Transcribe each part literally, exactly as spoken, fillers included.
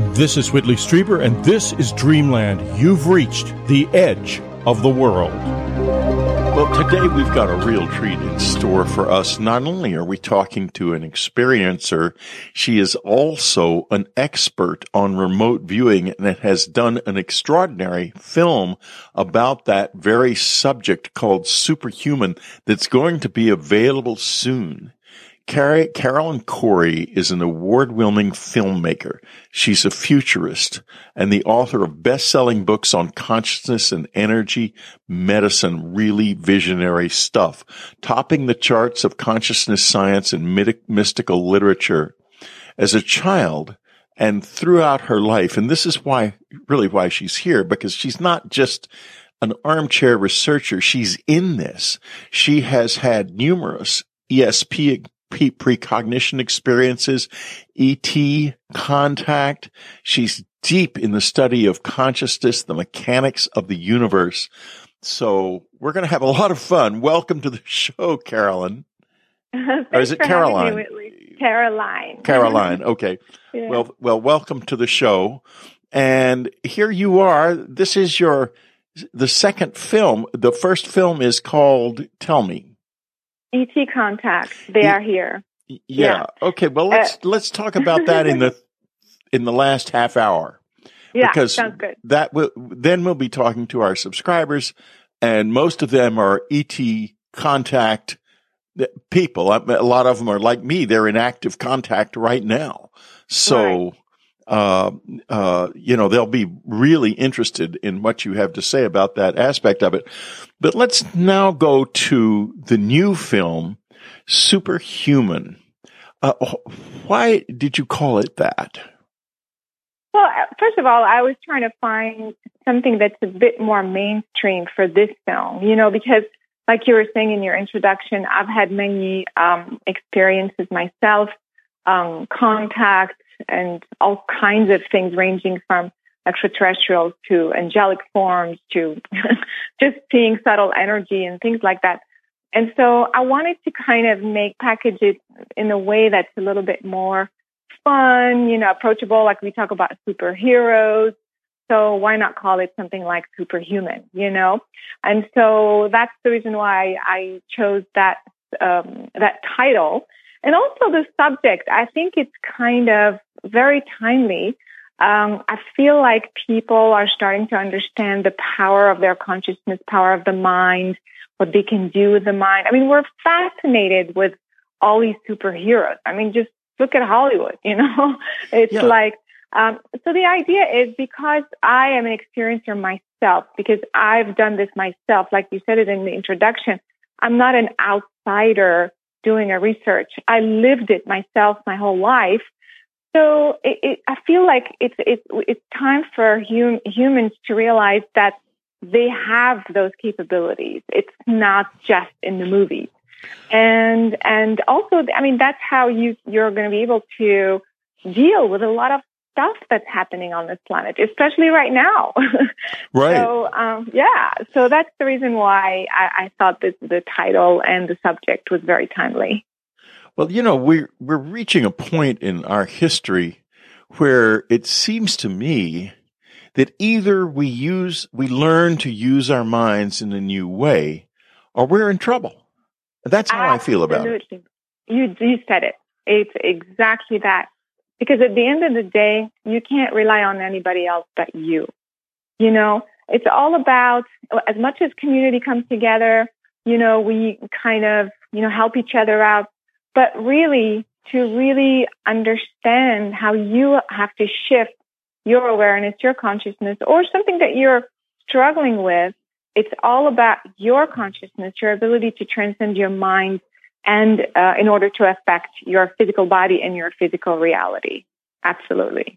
This is Whitley Strieber, and this is Dreamland. You've reached the edge of the world. Well, today we've got a real treat in store for us. Not only are we talking to an experiencer, she is also an expert on remote viewing and has done an extraordinary film about that very subject called Superhuman that's going to be available soon. Car- Carolyn Corey is an award-winning filmmaker. She's a futurist and the author of best-selling books on consciousness and energy, medicine, really visionary stuff, topping the charts of consciousness science and mytic- mystical literature. As a child and throughout her life, and this is why, really why she's here, because she's not just an armchair researcher. She's in this. She has had numerous E S P precognition experiences, E T contact. She's deep in the study of consciousness, the mechanics of the universe. So we're going to have a lot of fun. Welcome to the show, Carolyn. Or is it Caroline? Me, Caroline. Caroline. Okay. Yeah. Well, well, welcome to the show. And here you are. This is your, the second film. The first film is called, tell me. E T contact. They are here. Yeah. yeah. Okay. Well, let's uh, let's talk about that in the in the last half hour. Yeah, because sounds good. That will then we'll be talking to our subscribers, and most of them are E T contact people. A lot of them are like me; they're in active contact right now. So. Right. Uh, uh, you know, they'll be really interested in what you have to say about that aspect of it. But let's now go to the new film, Superhuman. Uh, why did you call it that? Well, first of all, I was trying to find something that's a bit more mainstream for this film, you know, because like you were saying in your introduction, I've had many um, experiences myself, um, contact, and all kinds of things ranging from extraterrestrials to angelic forms to just seeing subtle energy and things like that. And so I wanted to kind of make package it in a way that's a little bit more fun, you know, approachable, like we talk about superheroes. So why not call it something like Superhuman, you know? And so that's the reason why I chose that um, that title. And also the subject, I think it's kind of very timely. Um, I feel like people are starting to understand the power of their consciousness, power of the mind, what they can do with the mind. I mean, we're fascinated with all these superheroes. I mean, just look at Hollywood, you know? It's yeah. like, um, so the idea is because I am an experiencer myself, because I've done this myself, like you said it in the introduction, I'm not an outsider doing a research. I lived it myself my whole life. So it, it, I feel like it's it's it's time for hum, humans to realize that they have those capabilities. It's not just in the movies. And and also, I mean, that's how you you're going to be able to deal with a lot of stuff that's happening on this planet, especially right now. Right. So, um, yeah. So that's the reason why I, I thought that the title and the subject was very timely. Well, you know, we're, we're reaching a point in our history where it seems to me that either we use, we learn to use our minds in a new way, or we're in trouble. That's how Absolutely. I feel about it. You, you said it. It's exactly that. Because at the end of the day, you can't rely on anybody else but you. You know, it's all about, as much as community comes together, you know, we kind of, you know, help each other out. But really, to really understand how you have to shift your awareness, your consciousness, or something that you're struggling with, it's all about your consciousness, your ability to transcend your mind, and uh, in order to affect your physical body and your physical reality. Absolutely.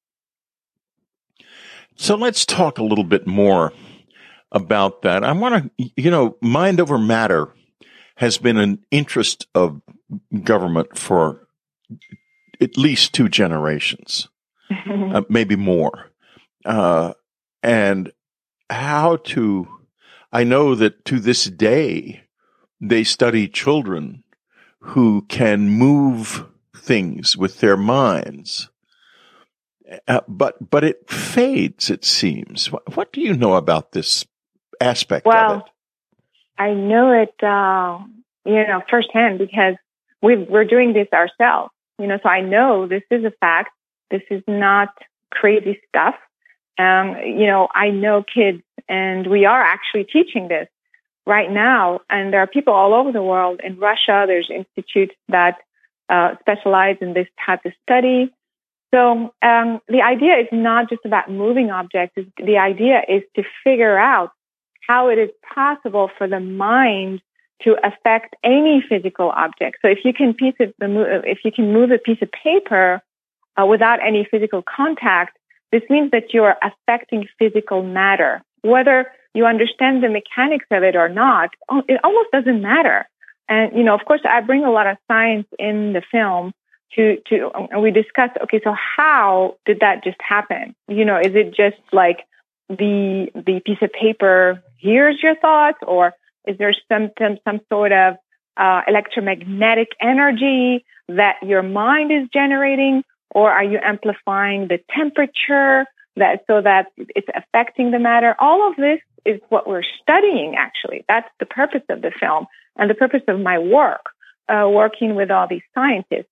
So let's talk a little bit more about that. I want to, you know, mind over matter has been an interest of government for at least two generations, uh, maybe more. Uh, and how to, I know that to this day, they study children who can move things with their minds. uh, but but it fades, it seems. What, what do you know about this aspect well, of it? I know it, uh, you know, firsthand because we've, we're doing this ourselves. You know, so I know this is a fact. This is not crazy stuff. Um, you know, I know kids, and we are actually teaching this right now. And there are people all over the world. In Russia, there's institutes that uh, specialize in this type of study. So um, the idea is not just about moving objects. The idea is to figure out how it is possible for the mind to affect any physical object. So if you can piece of the if you can move a piece of paper uh, without any physical contact, this means that you are affecting physical matter. Whether you understand the mechanics of it or not, it almost doesn't matter. And you know, of course, I bring a lot of science in the film to to. And we discuss. Okay, so how did that just happen? You know, is it just like the the piece of paper hears your thoughts, or is there some some, some sort of uh, electromagnetic energy that your mind is generating, or are you amplifying the temperature that so that it's affecting the matter? All of this is what we're studying. Actually, that's the purpose of the film and the purpose of my work, uh, working with all these scientists.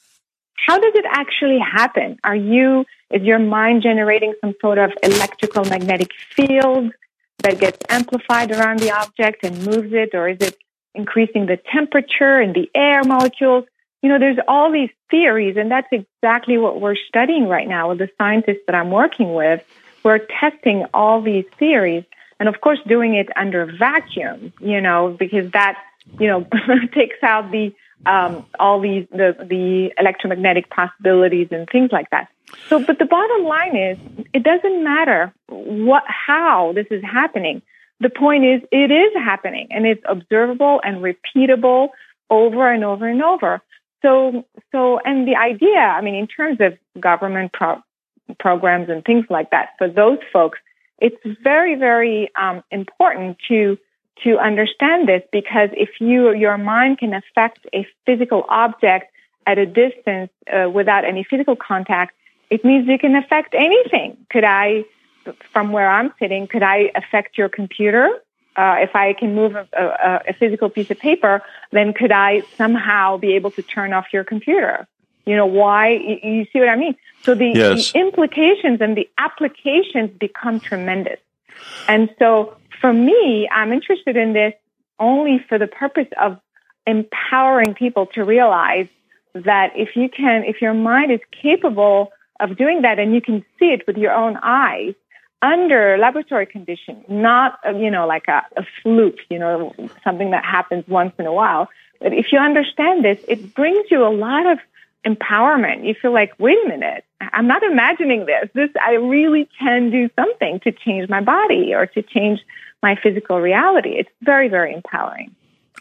How does it actually happen? Are you is your mind generating some sort of electrical magnetic field that gets amplified around the object and moves it, or is it increasing the temperature in the air molecules? You know, there's all these theories, and that's exactly what we're studying right now with the scientists that I'm working with. We're testing all these theories, and of course doing it under vacuum, you know, because that, you know, takes out the um, all these the, the electromagnetic possibilities and things like that. So, but the bottom line is, it doesn't matter what, how this is happening. The point is, it is happening, and it's observable and repeatable over and over and over. So, so, and the idea, I mean, in terms of government pro- programs and things like that, for those folks, it's very, very um, important to to understand this, because if you your mind can affect a physical object at a distance uh, without any physical contact, it means you can affect anything. Could I, from where I'm sitting, could I affect your computer? Uh, if I can move a, a, a physical piece of paper, then could I somehow be able to turn off your computer? You know, why? You, you see what I mean? So the, yes. the implications and the applications become tremendous. And so for me, I'm interested in this only for the purpose of empowering people to realize that if you can, if your mind is capable of doing that, and you can see it with your own eyes under laboratory conditions, not, you know, like a, a fluke, you know, something that happens once in a while. But if you understand this, it brings you a lot of empowerment. You feel like, wait a minute, I'm not imagining this. This, I really can do something to change my body or to change my physical reality. It's very, very empowering.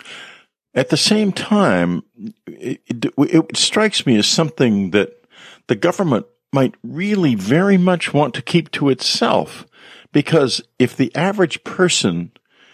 At the same time, it, it, it strikes me as something that the government might really very much want to keep to itself, because if the average person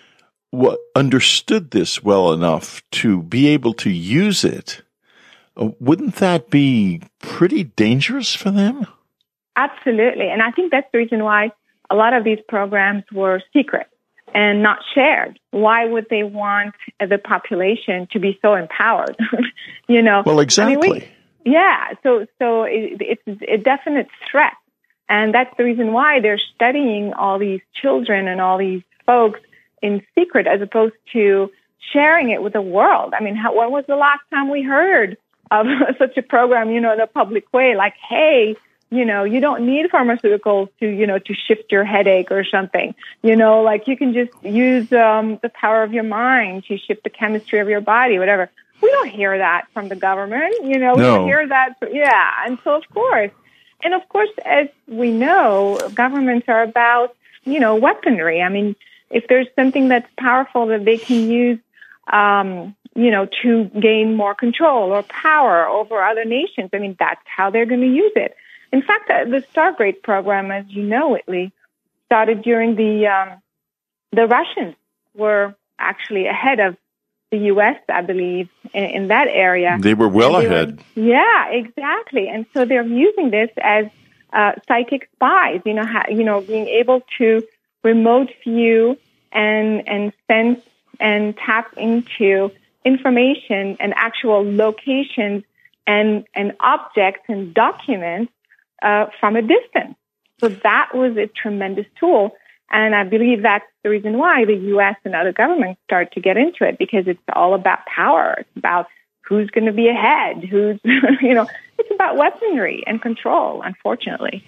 w- understood this well enough to be able to use it, uh, wouldn't that be pretty dangerous for them? Absolutely. And I think that's the reason why a lot of these programs were secret and not shared. Why would they want the population to be so empowered? you know? Well, exactly. I mean, we, Yeah, so so it, it's a definite threat, and that's the reason why they're studying all these children and all these folks in secret, as opposed to sharing it with the world. I mean, how, when was the last time we heard of such a program, you know, in a public way? Like, hey, you know, you don't need pharmaceuticals to, you know, to shift your headache or something. You know, like you can just use um, the power of your mind to shift the chemistry of your body, whatever. We don't hear that from the government, you know, we no. don't hear that. Yeah. And so, of course, and of course, as we know, governments are about, you know, weaponry. I mean, if there's something that's powerful that they can use, um, you know, to gain more control or power over other nations, I mean, that's how they're going to use it. In fact, the Stargate program, as you know, Whitley, started during the, um, the Russians were actually ahead of the U S, I believe, in, in that area. They were well they ahead. Were, yeah, exactly. And so they're using this as uh, psychic spies, you know, ha- you know, being able to remote view and, and sense and tap into information and actual locations and, and objects and documents uh, from a distance. So that was a tremendous tool. And I believe that's the reason why the U S and other governments start to get into it, because it's all about power. It's about who's going to be ahead, who's, you know, it's about weaponry and control, unfortunately.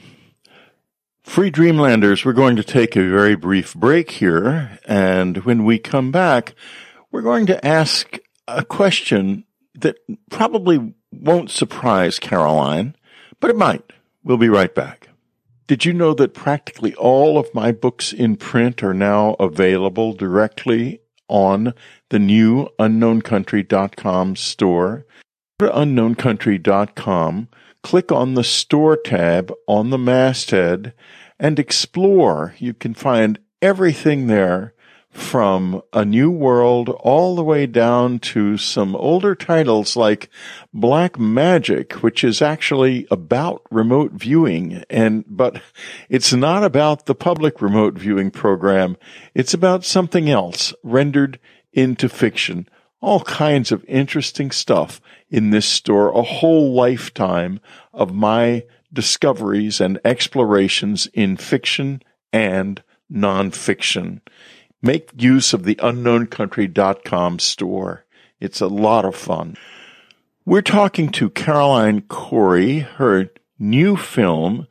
Free Dreamlanders, we're going to take a very brief break here. And when we come back, we're going to ask a question that probably won't surprise Caroline, but it might. We'll be right back. Did you know that practically all of my books in print are now available directly on the new unknown country dot com store? Go to unknown country dot com, click on the store tab on the masthead, and explore. You can find everything there, from A New World all the way down to some older titles like Black Magic, which is actually about remote viewing, and but it's not about the public remote viewing program. It's about something else rendered into fiction. All kinds of interesting stuff in this store, a whole lifetime of my discoveries and explorations in fiction and nonfiction. Make use of the unknown country dot com store. It's a lot of fun. We're talking to Caroline Cory, her new film,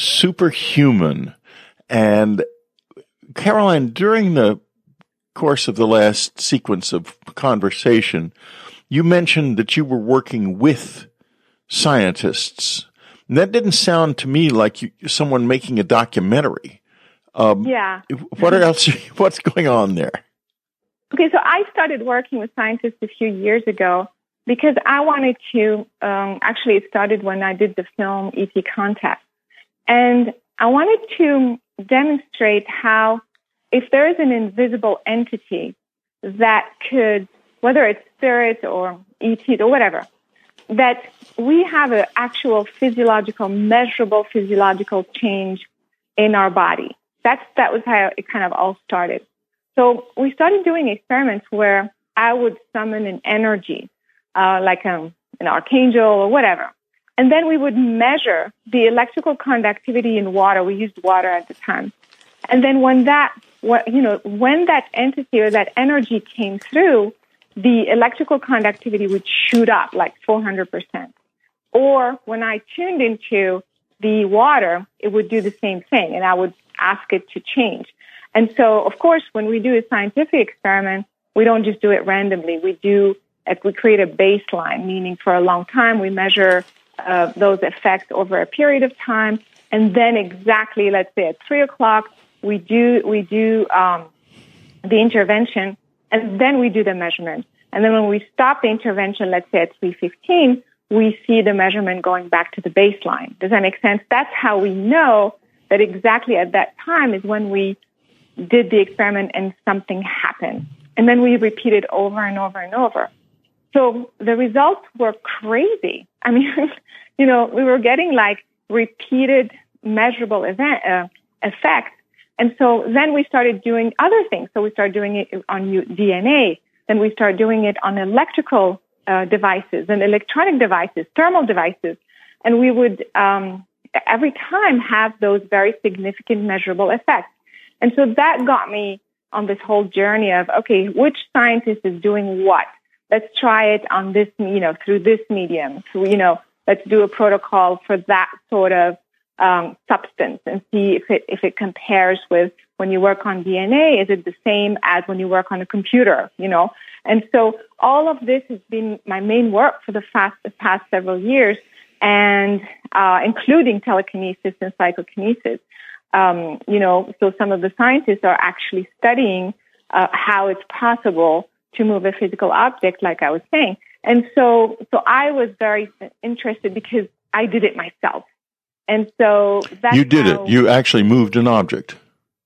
Superhuman. And Caroline, during the course of the last sequence of conversation, you mentioned that you were working with scientists. And that didn't sound to me like you, someone making a documentary. Um, yeah. What else? What's going on there? Okay, so I started working with scientists a few years ago because I wanted to, um, actually it started when I did the film E T Contact. And I wanted to demonstrate how if there is an invisible entity that could, whether it's spirits or E Ts or whatever, that we have an actual physiological, measurable physiological change in our body. That's, that was how it kind of all started. So we started doing experiments where I would summon an energy, uh, like um, an archangel or whatever. And then we would measure the electrical conductivity in water. We used water at the time. And then when that, you know, when that entity or that energy came through, the electrical conductivity would shoot up like four hundred percent. Or when I tuned into the water, it would do the same thing, and I would ask it to change. And so, of course, when we do a scientific experiment, we don't just do it randomly. We do, we create a baseline, meaning for a long time, we measure uh, those effects over a period of time. And then exactly, let's say at three o'clock, we do, we do um, the intervention, and then we do the measurement. And then when we stop the intervention, let's say at three fifteen, we see the measurement going back to the baseline. Does that make sense? That's how we know that exactly at that time is when we did the experiment and something happened. And then we repeat it over and over and over. So the results were crazy. I mean, you know, we were getting like repeated measurable event, uh, effects. And so then we started doing other things. So we started doing it on D N A. Then we started doing it on electrical uh, devices and electronic devices, thermal devices. And we would um, every time have those very significant measurable effects. And so that got me on this whole journey of, okay, which scientist is doing what? Let's try it on this, you know, through this medium. So, you know, let's do a protocol for that sort of um, substance and see if it, if it compares with when you work on D N A. Is it the same as when you work on a computer, you know? And so all of this has been my main work for the past, the past several years, and uh, including telekinesis and psychokinesis. Um, you know, so some of the scientists are actually studying uh, how it's possible to move a physical object, like I was saying. And so, so I was very interested because I did it myself. And so that's You did how, it. You actually moved an object.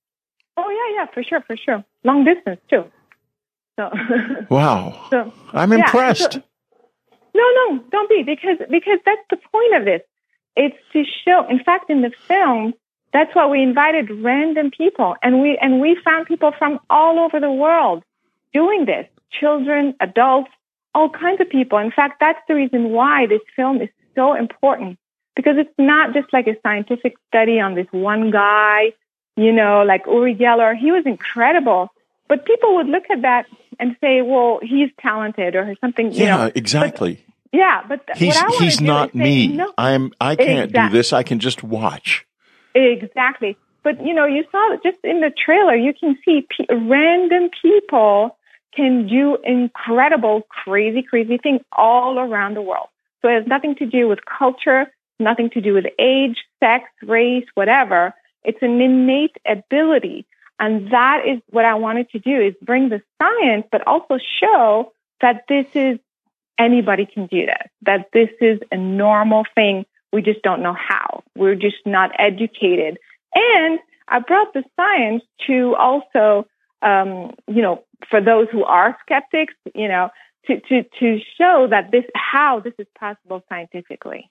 Oh yeah, yeah, for sure, for sure. Long distance too. So Wow. So, I'm yeah, impressed. so, no, no, don't be, because because that's the point of this. It's to show, in fact, in the film, that's why we invited random people, and we and we found people from all over the world doing this, children, adults, all kinds of people. In fact, that's the reason why this film is so important, because it's not just like a scientific study on this one guy, you know, like Uri Geller. He was incredible, but people would look at that and say, well, he's talented or something, you yeah, know. Yeah, exactly. But, yeah, but th- he's, what I want he's to do not is say, me. no, I'm, I can't exactly. do this. I can just watch. Exactly. But, you know, you saw it just in the trailer, you can see p- random people can do incredible, crazy, crazy things all around the world. So it has nothing to do with culture, nothing to do with age, sex, race, whatever. It's an innate ability. And that is what I wanted to do, is bring the science, but also show that this is, anybody can do this, that this is a normal thing. We just don't know how. We're just not educated. And I brought the science to also, um, you know, for those who are skeptics, you know, to, to, to show that this, how this is possible scientifically.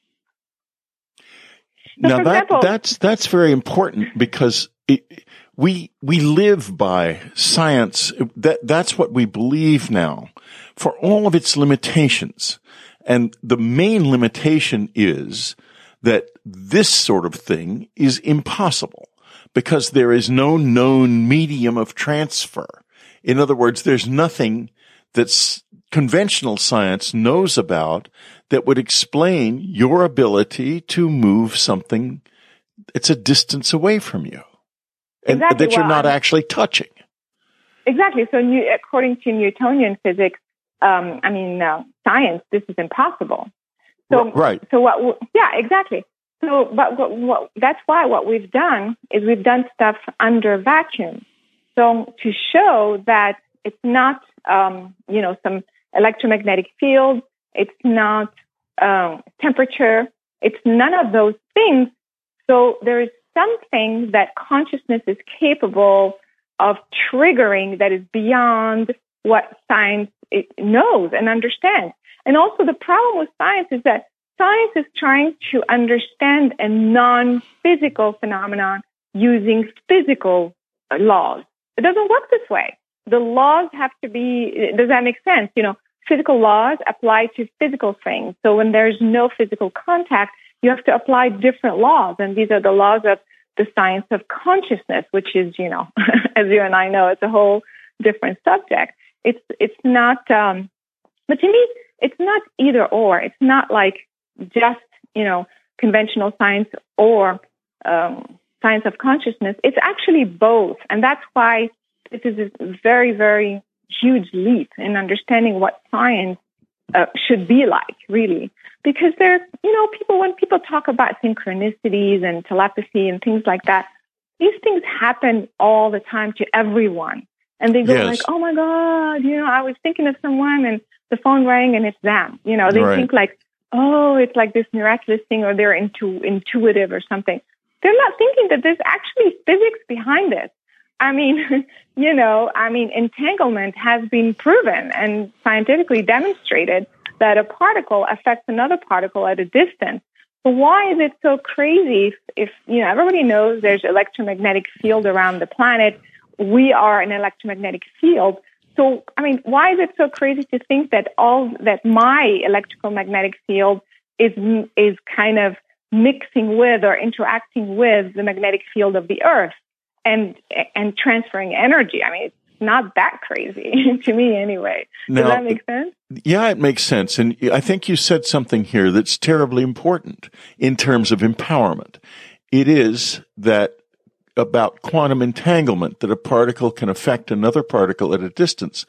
So now that, example, that's, that's very important, because it, we, we live by science. That, that's what we believe now, for all of its limitations. And the main limitation is that this sort of thing is impossible, because there is no known medium of transfer. In other words, there's nothing that conventional science knows about that would explain your ability to move something that's a distance away from you, and exactly. that you're well, not I'm, actually touching. Exactly. So new, according to Newtonian physics, um, I mean, uh, science, this is impossible. So, right. So what? Yeah, exactly. So, but what, what, that's why what we've done is we've done stuff under vacuum. So to show that it's not, um, you know, some electromagnetic field, it's not um, temperature, it's none of those things. So there is something that consciousness is capable of triggering that is beyond what science knows and understands. And also the problem with science is that science is trying to understand a non-physical phenomenon using physical laws. It doesn't work this way. The laws have to be, does that make sense? You know, physical laws apply to physical things. So when there's no physical contact, you have to apply different laws. And these are the laws of the science of consciousness, which is, you know, as you and I know, it's a whole different subject. It's, it's not, um, but to me, it's not either or. It's not like just, you know, conventional science or um, science of consciousness. It's actually both. And that's why this is a very, very huge leap in understanding what science uh, should be like, really. Because there's, you know, people, when people talk about synchronicities and telepathy and things like that, these things happen all the time to everyone. And they go yes. like, oh my God, you know, I was thinking of someone and the phone rang and it's them. You know, they right. think like, oh, it's like this miraculous thing, or they're intu- intuitive or something. They're not thinking that there's actually physics behind this. I mean, you know, I mean, entanglement has been proven and scientifically demonstrated that a particle affects another particle at a distance. So why is it so crazy if, if, you know, everybody knows there's electromagnetic field around the planet. We are an electromagnetic field. So, I mean, why is it so crazy to think that all, that my electrical magnetic field is, is kind of mixing with or interacting with the magnetic field of the Earth and, and transferring energy? I mean, it's not that crazy to me anyway. Does now, that make sense? Yeah, it makes sense. And I think you said something here that's terribly important in terms of empowerment. It is that about quantum entanglement, that a particle can affect another particle at a distance.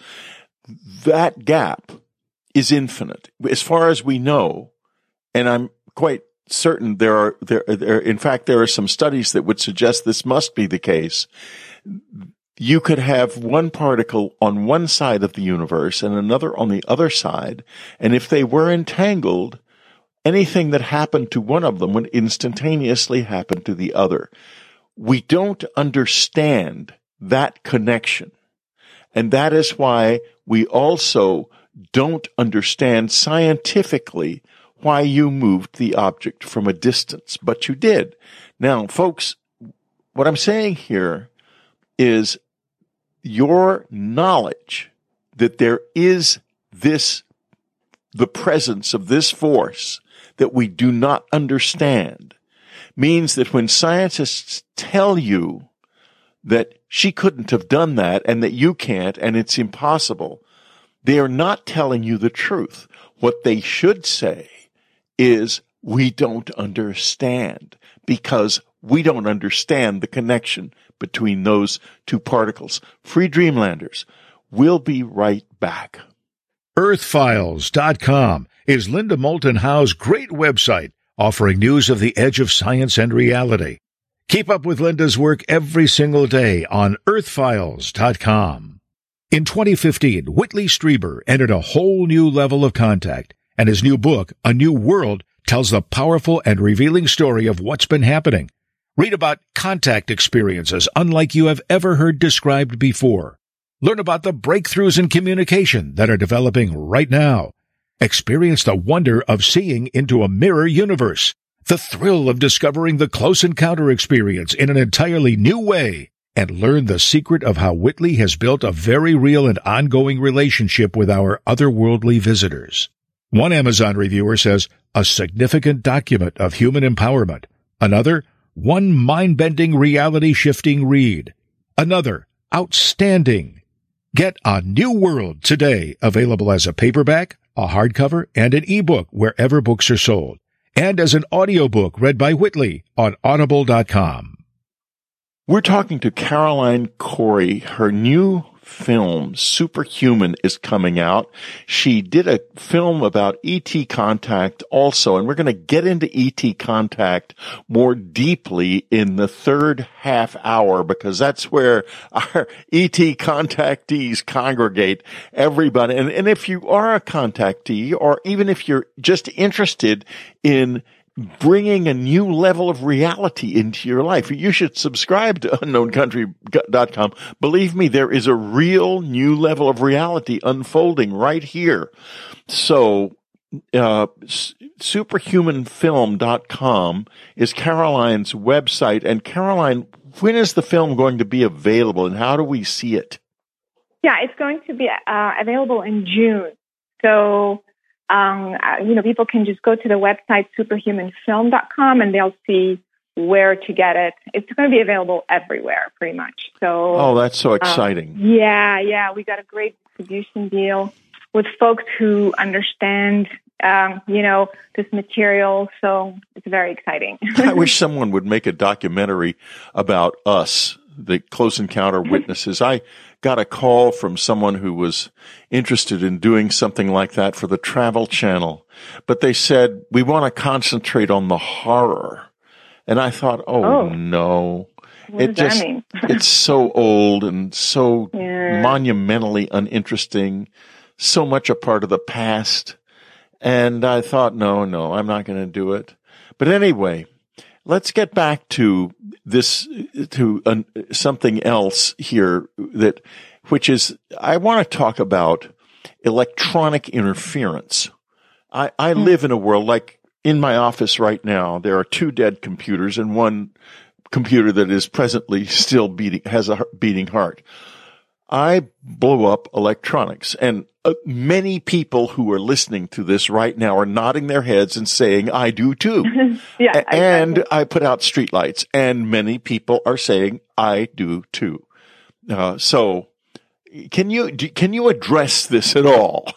That gap is infinite. As far as we know, and I'm quite certain there are, there, there, in fact, there are some studies that would suggest this must be the case. You could have one particle on one side of the universe and another on the other side, and if they were entangled, anything that happened to one of them would instantaneously happen to the other. We don't understand that connection. And that is why we also don't understand scientifically why you moved the object from a distance, but you did. Now, folks, what I'm saying here is your knowledge that there is this, the presence of this force that we do not understand, means that when scientists tell you that she couldn't have done that and that you can't and it's impossible, they are not telling you the truth. What they should say is, we don't understand, because we don't understand the connection between those two particles. Free Dreamlanders, we'll be right back. Earth Files dot com is Linda Moulton Howe's great website, offering news of the edge of science and reality. Keep up with Linda's work every single day on Earth Files dot com. In twenty fifteen, Whitley Strieber entered a whole new level of contact, and his new book, A New World, tells the powerful and revealing story of what's been happening. Read about contact experiences unlike you have ever heard described before. Learn about the breakthroughs in communication that are developing right now. Experience the wonder of seeing into a mirror universe, the thrill of discovering the close encounter experience in an entirely new way, and learn the secret of how Whitley has built a very real and ongoing relationship with our otherworldly visitors. One Amazon reviewer says, a significant document of human empowerment. Another, one mind-bending, reality-shifting read. Another, outstanding. Get A New World today, available as a paperback, a hardcover, and an ebook wherever books are sold, and as an audiobook read by Whitley on audible dot com. We're talking to Caroline Cory. Her new film, Superhuman, is coming out. She did a film about E T contact also, and we're going to get into E T contact more deeply in the third half hour, because that's where our E T contactees congregate, everybody. And, and if you are a contactee, or even if you're just interested in bringing a new level of reality into your life, you should subscribe to unknown country dot com. Believe me, there is a real new level of reality unfolding right here. So, uh, superhuman film dot com is Caroline's website. And Caroline, when is the film going to be available, and how do we see it? Yeah, it's going to be uh, available in June. So, Um, you know, people can just go to the website superhuman film dot com and they'll see where to get it. It's going to be available everywhere, pretty much. So, oh, that's so exciting. Um, yeah, yeah. We got a great distribution deal with folks who understand, um, you know, this material. So it's very exciting. I wish someone would make a documentary about us, the Close Encounter Witnesses. I got a call from someone who was interested in doing something like that for the Travel Channel, but they said, we want to concentrate on the horror. And I thought, oh, oh. no. What it does just, that mean? It's so old and so yeah. monumentally uninteresting, so much a part of the past. And I thought, no, no, I'm not going to do it. But anyway, let's get back to this, to uh, something else here, that, which is, I want to talk about electronic interference. I, I mm. live in a world, like in my office right now, there are two dead computers and one computer that is presently still beating, has a beating heart. I blow up electronics, and uh, many people who are listening to this right now are nodding their heads and saying, I do too. yeah, a- and I put out streetlights, and many people are saying, I do too. Uh, so can you, do, can you address this at all?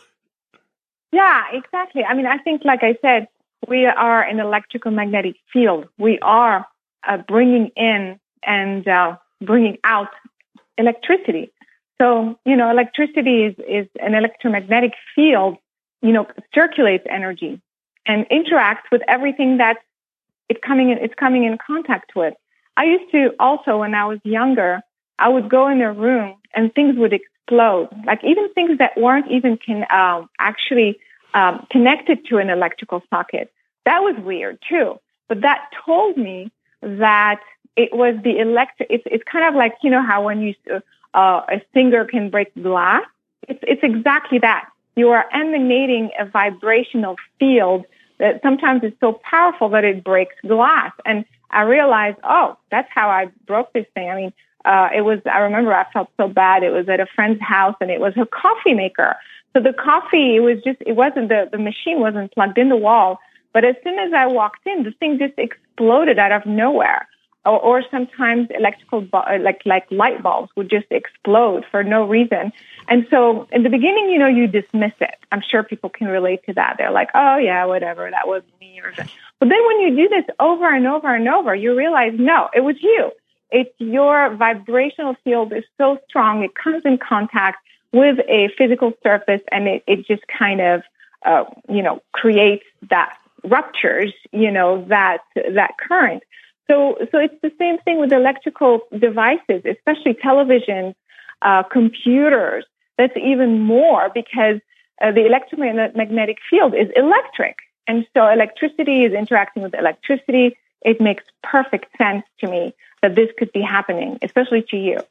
Yeah, exactly. I mean, I think, like I said, we are an electrical magnetic field. We are uh, bringing in and uh, bringing out electricity. So, you know, electricity is, is an electromagnetic field, you know, circulates energy and interacts with everything that it's coming in, it's coming in contact with. I used to also, when I was younger, I would go in a room and things would explode, like even things that weren't even can, um, actually um, connected to an electrical socket. That was weird too. But that told me that it was the electric, it's, it's kind of like, you know, how when you, uh, Uh, a singer can break glass. It's, it's exactly that. You are emanating a vibrational field that sometimes it's so powerful that it breaks glass. And I realized, oh, that's how I broke this thing. I mean, uh, it was, I remember I felt so bad. It was at a friend's house and it was a coffee maker. So the coffee, it was just, it wasn't, the, the machine wasn't plugged in the wall. But as soon as I walked in, the thing just exploded out of nowhere. Or, or sometimes electrical, like, like light bulbs would just explode for no reason. And so in the beginning, you know, you dismiss it. I'm sure people can relate to that. They're like, oh yeah, whatever, that was me. Or but then when you do this over and over and over, you realize, no, it was you. It's your vibrational field is so strong. It comes in contact with a physical surface and it, it just kind of, uh, you know, creates that ruptures, you know, that, that current. So, so it's the same thing with electrical devices, especially televisions, uh, computers. That's even more because uh, the electromagnetic field is electric. And so electricity is interacting with electricity. It makes perfect sense to me that this could be happening, especially to you.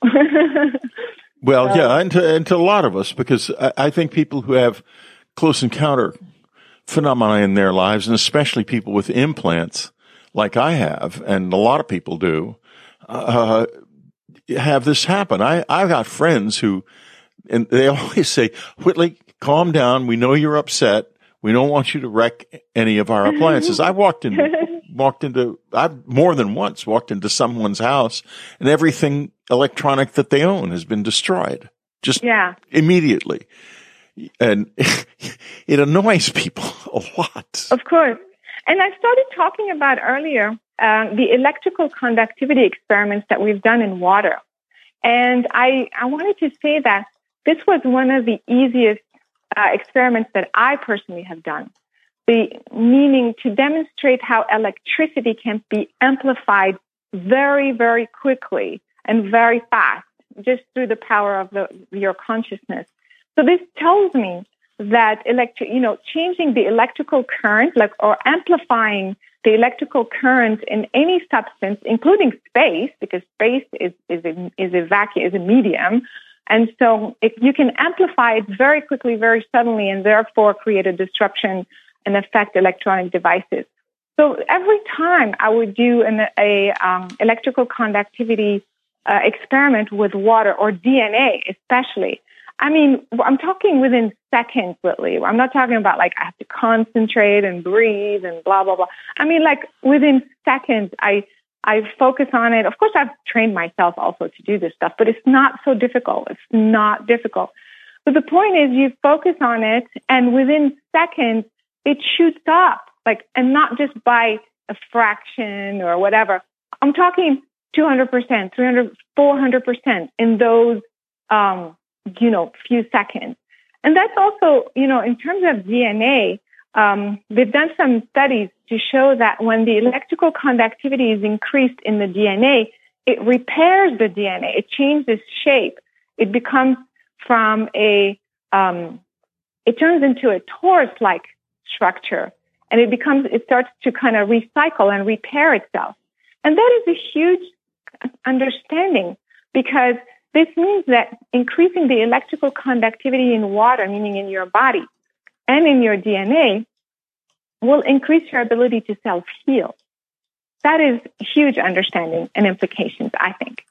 Well, so, yeah, and to, and to a lot of us, because I, I think people who have close encounter phenomena in their lives, and especially people with implants, like I have, and a lot of people do, uh, have this happen. I, I've got friends who, and they always say, Whitley, calm down. We know you're upset. We don't want you to wreck any of our appliances. I walked in, walked into, I've more than once walked into someone's house and everything electronic that they own has been destroyed. Just yeah. immediately. And it annoys people a lot. Of course. And I started talking about earlier uh, the electrical conductivity experiments that we've done in water. And I, I wanted to say that this was one of the easiest uh, experiments that I personally have done. The meaning to demonstrate how electricity can be amplified very, very quickly and very fast, just through the power of the, your consciousness. So this tells me that electric, you know, changing the electrical current, like, or amplifying the electrical current in any substance, including space, because space is is a, is a vacuum, is a medium, and so if you can amplify it very quickly, very suddenly, and therefore create a disruption and affect electronic devices. So every time I would do an a um, electrical conductivity uh, experiment with water or D N A, especially. I mean, I'm talking within seconds, Whitley. I'm not talking about like I have to concentrate and breathe and blah, blah, blah. I mean, like within seconds, I I focus on it. Of course, I've trained myself also to do this stuff, but it's not so difficult. It's not difficult. But the point is you focus on it, and within seconds, it shoots up, like, and not just by a fraction or whatever. I'm talking two hundred percent, three hundred, four hundred percent in those um you know, few seconds. And that's also, you know, in terms of D N A, um, they've done some studies to show that when the electrical conductivity is increased in the D N A, it repairs the D N A. It changes shape. It becomes from a, um, it turns into a torus-like structure, and it becomes, it starts to kind of recycle and repair itself. And that is a huge understanding, because this means that increasing the electrical conductivity in water, meaning in your body and in your D N A, will increase your ability to self-heal. That is huge understanding and implications, I think.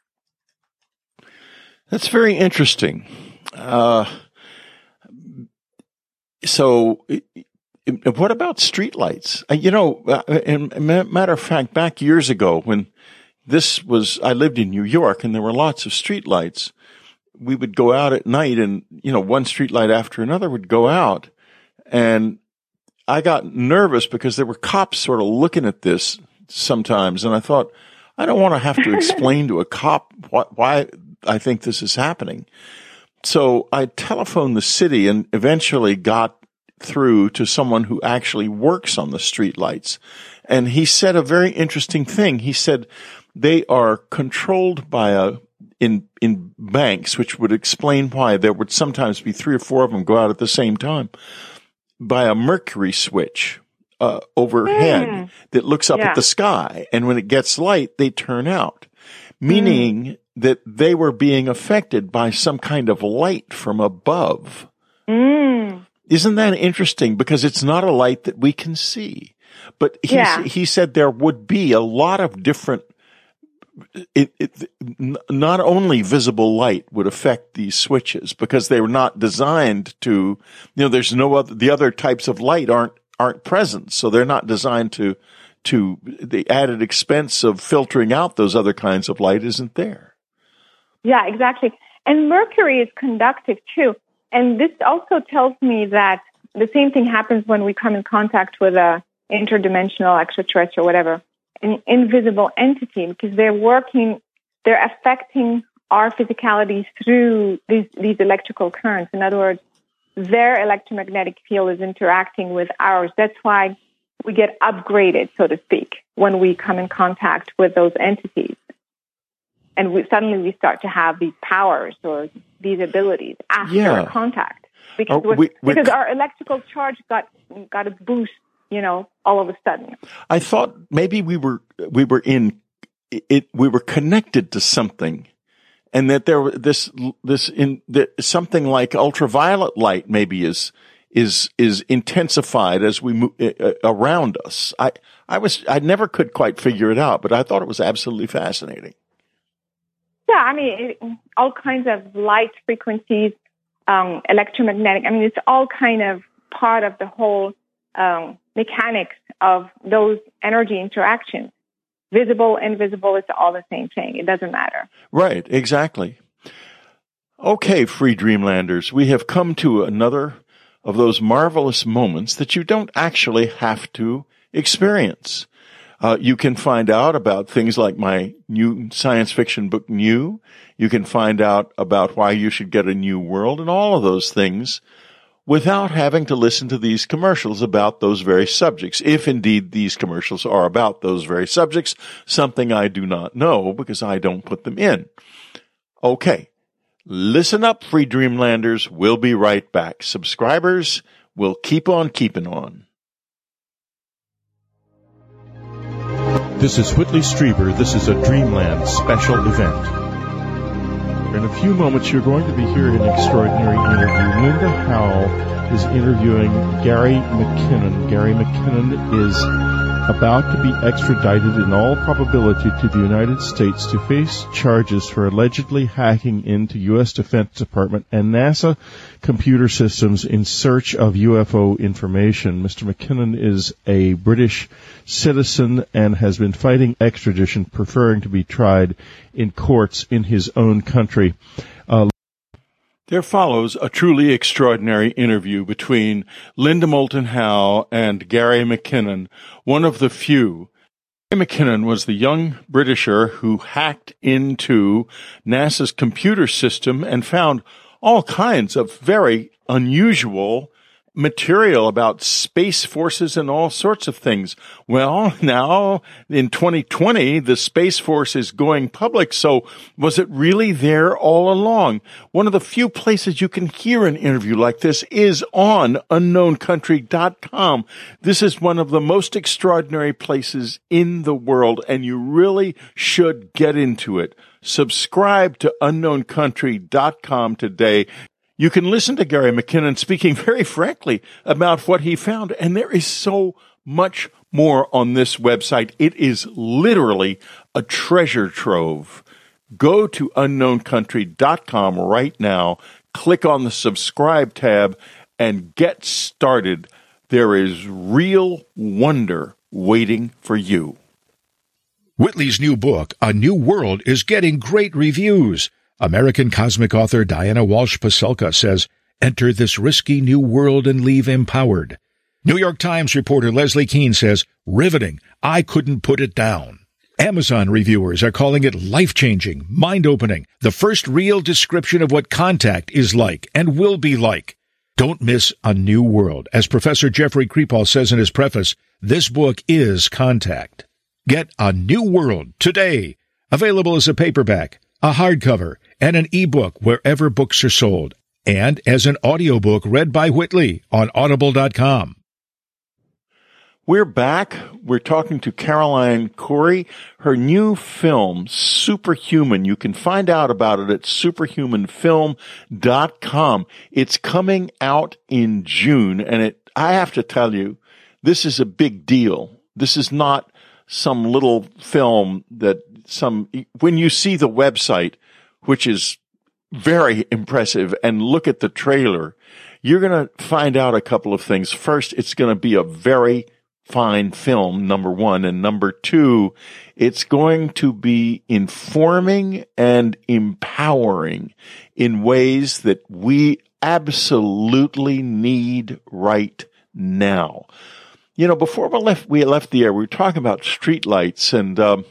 That's very interesting. Uh, so what about streetlights? Uh, you know, uh, matter of fact, back years ago when This was, I lived in New York and there were lots of streetlights. We would go out at night and, you know, one streetlight after another would go out. And I got nervous because there were cops sort of looking at this sometimes. And I thought, I don't want to have to explain to a cop what, why I think this is happening. So I telephoned the city and eventually got through to someone who actually works on the streetlights. And he said a very interesting thing. He said, they are controlled by a, in, in banks, which would explain why there would sometimes be three or four of them go out at the same time, by a mercury switch, uh, overhead mm. that looks up yeah. at the sky. And when it gets light, they turn out, meaning mm. that they were being affected by some kind of light from above. Mm. Isn't that interesting? Because it's not a light that we can see. But he, Yeah. he said there would be a lot of different, it, it, not only visible light would affect these switches because they were not designed to, you know, there's no other, the other types of light aren't, aren't present. So they're not designed to, to the added expense of filtering out those other kinds of light isn't there. Yeah, exactly. And mercury is conductive too. And this also tells me that the same thing happens when we come in contact with a interdimensional, extraterrestrial, whatever, an invisible entity, because they're working, they're affecting our physicality through these, these electrical currents. In other words, their electromagnetic field is interacting with ours. That's why we get upgraded, so to speak, when we come in contact with those entities. And we, suddenly we start to have these powers or these abilities after Yeah. contact. Because, Oh, we- we- because our electrical charge got got a boost, you know, all of a sudden. I thought maybe we were, we were in it, we were connected to something and that there this, this in that something like ultraviolet light maybe is, is, is intensified as we move uh, around us. I, I was, I never could quite figure it out, but I thought it was absolutely fascinating. Yeah, I mean, it, all kinds of light frequencies, um, electromagnetic. I mean, it's all kind of part of the whole um, mechanics of those energy interactions. Visible, invisible, it's all the same thing. It doesn't matter. Right, exactly. Okay, free Dreamlanders, we have come to another of those marvelous moments that you don't actually have to experience. Uh, you can find out about things like my new science fiction book, New. You can find out about why you should get a new world and all of those things without having to listen to these commercials about those very subjects, if indeed these commercials are about those very subjects, something I do not know because I don't put them in. Okay. Listen up, free Dreamlanders. We'll be right back. Subscribers will keep on keeping on. This is Whitley Strieber. This is a Dreamland special event. In a few moments, you're going to be hearing an extraordinary interview. Linda Howell is interviewing Gary McKinnon. Gary McKinnon is about to be extradited in all probability to the United States to face charges for allegedly hacking into U S Defense Department and NASA computer systems in search of U F O information. Mister McKinnon is a British citizen and has been fighting extradition, preferring to be tried in courts in his own country. Uh, There follows a truly extraordinary interview between Linda Moulton Howe and Gary McKinnon, one of the few. Gary McKinnon was the young Britisher who hacked into NASA's computer system and found all kinds of very unusual material about space forces and all sorts of things. Well, now in twenty twenty, the Space Force is going public. So was it really there all along? One of the few places you can hear an interview like this is on unknown country dot com. This is one of the most extraordinary places in the world, and you really should get into it. Subscribe to unknown country dot com today. You can listen to Gary McKinnon speaking very frankly about what he found, and there is so much more on this website. It is literally a treasure trove. Go to unknown country dot com right now, click on the subscribe tab, and get started. There is real wonder waiting for you. Whitley's new book, A New World, is getting great reviews. American cosmic author Diana Walsh-Pasulka says, "Enter this risky new world and leave empowered." New York Times reporter Leslie Keene says, "Riveting. I couldn't put it down." Amazon reviewers are calling it life-changing, mind-opening, the first real description of what contact is like and will be like. Don't miss A New World. As Professor Jeffrey Kripal says in his preface, this book is Contact. Get A New World today. Available as a paperback, a hardcover, and an ebook wherever books are sold, and as an audiobook read by Whitley on audible dot com. We're back. We're talking to Caroline Corey. Her new film, Superhuman. You can find out about it at superhuman film dot com. It's coming out in June, and it, I have to tell you, this is a big deal. This is not some little film that some, when you see the website, which is very impressive, and look at the trailer, you're going to find out a couple of things. First, it's going to be a very fine film, number one. And number two, it's going to be informing and empowering in ways that we absolutely need right now. You know, before we left, we left the air, we were talking about streetlights, and um,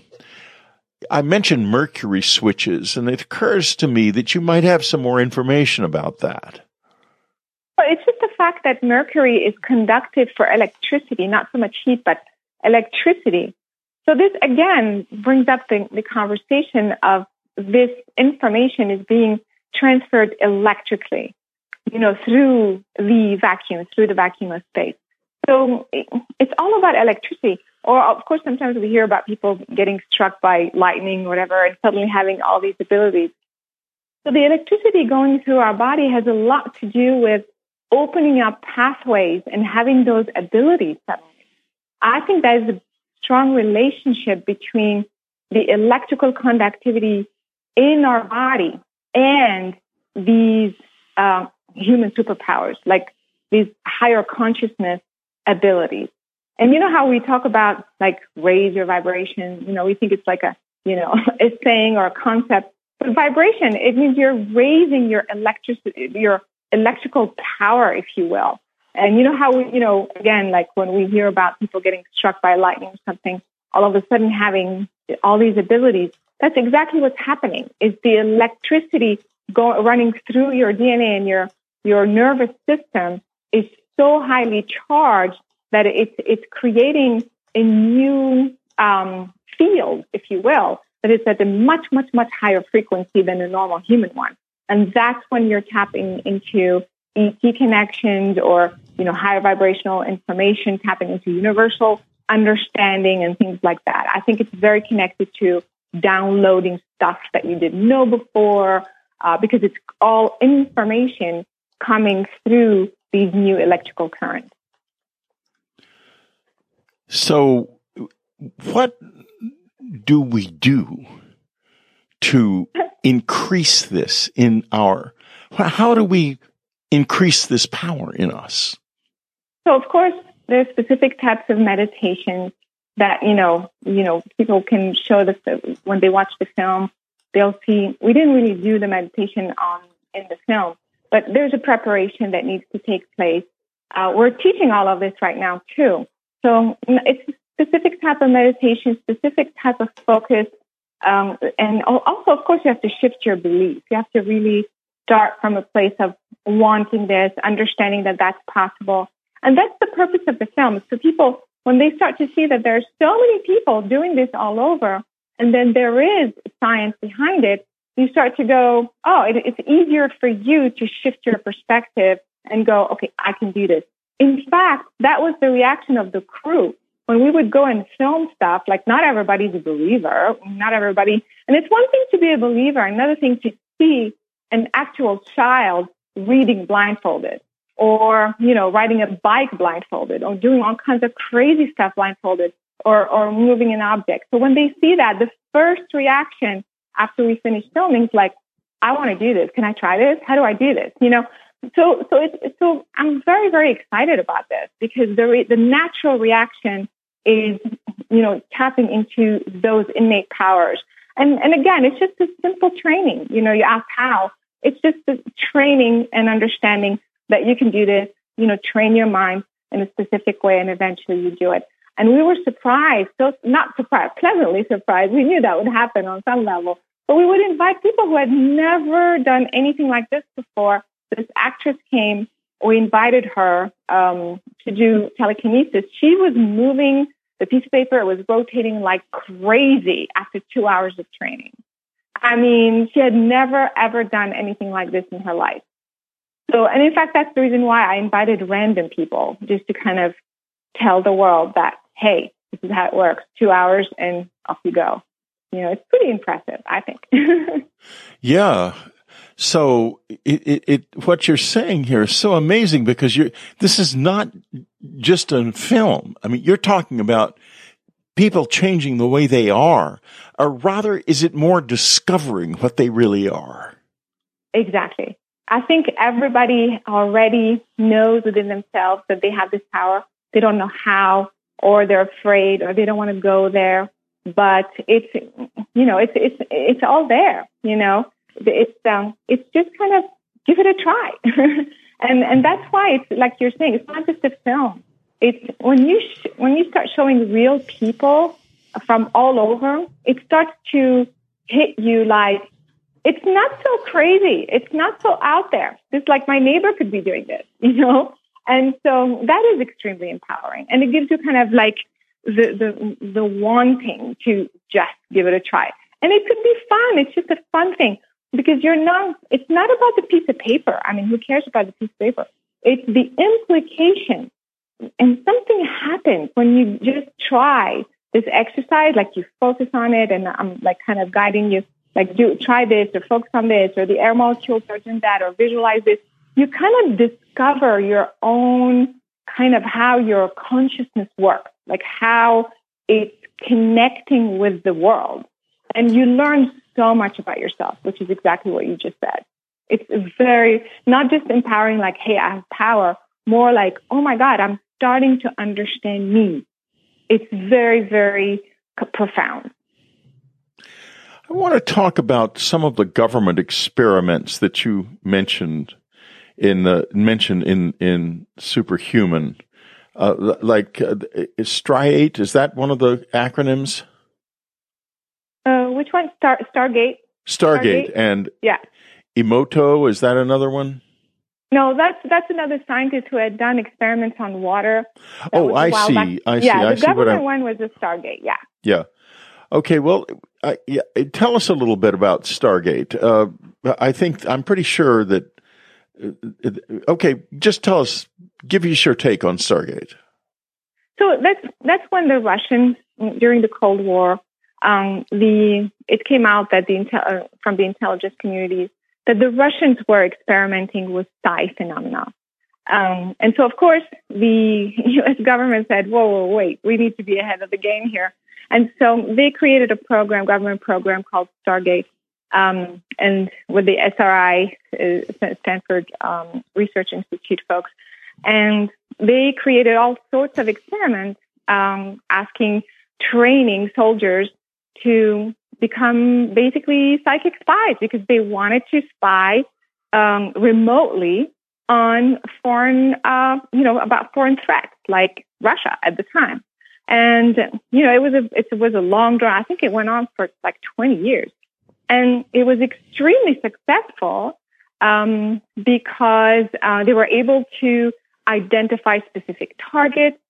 I mentioned mercury switches, and it occurs to me that you might have some more information about that. Well, it's just the fact that mercury is conductive for electricity, not so much heat, but electricity. So this, again, brings up the, the conversation of this information is being transferred electrically, you know, through the vacuum, through the vacuum of space. So it's all about electricity. Or, of course, sometimes we hear about people getting struck by lightning or whatever and suddenly having all these abilities. So the electricity going through our body has a lot to do with opening up pathways and having those abilities suddenly. I think there's a strong relationship between the electrical conductivity in our body and these uh, human superpowers, like these higher consciousness abilities. And you know how we talk about like raise your vibration, you know, we think it's like a, you know, a saying or a concept, but vibration, it means you're raising your electricity, your electrical power, if you will. And you know how we, you know, again, like when we hear about people getting struck by lightning or something, all of a sudden having all these abilities, that's exactly what's happening, is the electricity go, running through your D N A and your, your nervous system is so highly charged that it's, it's creating a new um, field, if you will, that is at a much, much, much higher frequency than a normal human one. And that's when you're tapping into E T connections or, you know, higher vibrational information, tapping into universal understanding and things like that. I think it's very connected to downloading stuff that you didn't know before, uh, because it's all information coming through these new electrical currents. So what do we do to increase this in our, how do we increase this power in us? So, of course, there are specific types of meditations that, you know, you know, people can show this when they watch the film. They'll see, we didn't really do the meditation on in the film, but there's a preparation that needs to take place. Uh, we're teaching all of this right now, too. So it's a specific type of meditation, specific type of focus. Um, and also, of course, you have to shift your belief. You have to really start from a place of wanting this, understanding that that's possible. And that's the purpose of the film. So people, when they start to see that there are so many people doing this all over, and then there is science behind it, you start to go, oh, it, it's easier for you to shift your perspective and go, okay, I can do this. In fact, that was the reaction of the crew. When we would go and film stuff, like not everybody's a believer, not everybody. And it's one thing to be a believer, another thing to see an actual child reading blindfolded or, you know, riding a bike blindfolded or doing all kinds of crazy stuff blindfolded or, or moving an object. So when they see that, the first reaction after we finish filming is like, I want to do this. Can I try this? How do I do this? You know, so, so it's, so I'm very, very excited about this because the, the natural reaction is, you know, tapping into those innate powers. And, and again, it's just a simple training. You know, you ask how. It's just the training and understanding that you can do this, you know, train your mind in a specific way, and eventually you do it. And we were surprised, so not surprised, pleasantly surprised. We knew that would happen on some level. But we would invite people who had never done anything like this before. This actress came. We invited her um, to do telekinesis. She was moving the piece of paper. It was rotating like crazy after two hours of training. I mean, she had never, ever done anything like this in her life. So, and in fact, that's the reason why I invited random people, just to kind of tell the world that, hey, this is how it works. Two hours and off you go. You know, it's pretty impressive, I think. Yeah. So it, it, it, what you're saying here is so amazing because you're, this is not just a film. I mean, you're talking about people changing the way they are, or rather, is it more discovering what they really are? Exactly. I think everybody already knows within themselves that they have this power. They don't know how, or they're afraid, or they don't want to go there. But it's, you know, it's it's it's all there. You know, it's um, it's just kind of give it a try, and and that's why it's like you're saying. It's not just a film. It's when you sh- when you start showing real people from all over, it starts to hit you like it's not so crazy. It's not so out there. It's like my neighbor could be doing this, you know. And so that is extremely empowering, and it gives you kind of like the the the wanting to just give it a try. And it could be fun. It's just a fun thing because you're not. It's not about the piece of paper. I mean, who cares about the piece of paper? It's the implication. And something happens when you just try this exercise, like you focus on it, and I'm like kind of guiding you, like do try this or focus on this, or the air molecules are doing that, or visualize this. You kind of discover your own kind of how your consciousness works, like how it's connecting with the world. And you learn so much about yourself, which is exactly what you just said. It's very, not just empowering, like, hey, I have power, more like, oh my God, I'm starting to understand me. It's very, very c- profound. I want to talk about some of the government experiments that you mentioned in the mentioned in in Superhuman, uh, like uh, Striate. Is that one of the acronyms? Uh, which one? Star Stargate. Stargate, Stargate and yeah. Emoto. Is that another one? No, that's that's another scientist who had done experiments on water. That oh, I see. Back. I see. Yeah, I the see government what one was a Stargate. Yeah. Yeah. Okay. Well, I, yeah, tell us a little bit about Stargate. Uh, I think I'm pretty sure that. Uh, okay, just tell us. Give us your take on Stargate. So that's that's when the Russians during the Cold War, um, the it came out that the intel, uh, from the intelligence communities that the Russians were experimenting with psi phenomena. Um, and so, of course, the U S government said, whoa, whoa, wait, we need to be ahead of the game here. And so they created a program, government program called Stargate, um, and with the S R I, uh, Stanford um, Research Institute folks. And they created all sorts of experiments um, asking, training soldiers to become basically psychic spies because they wanted to spy um, remotely on foreign, uh, you know, about foreign threats like Russia at the time. And, you know, it was a, it was a long draw. I think it went on for like twenty years. And it was extremely successful um, because uh, they were able to identify specific targets,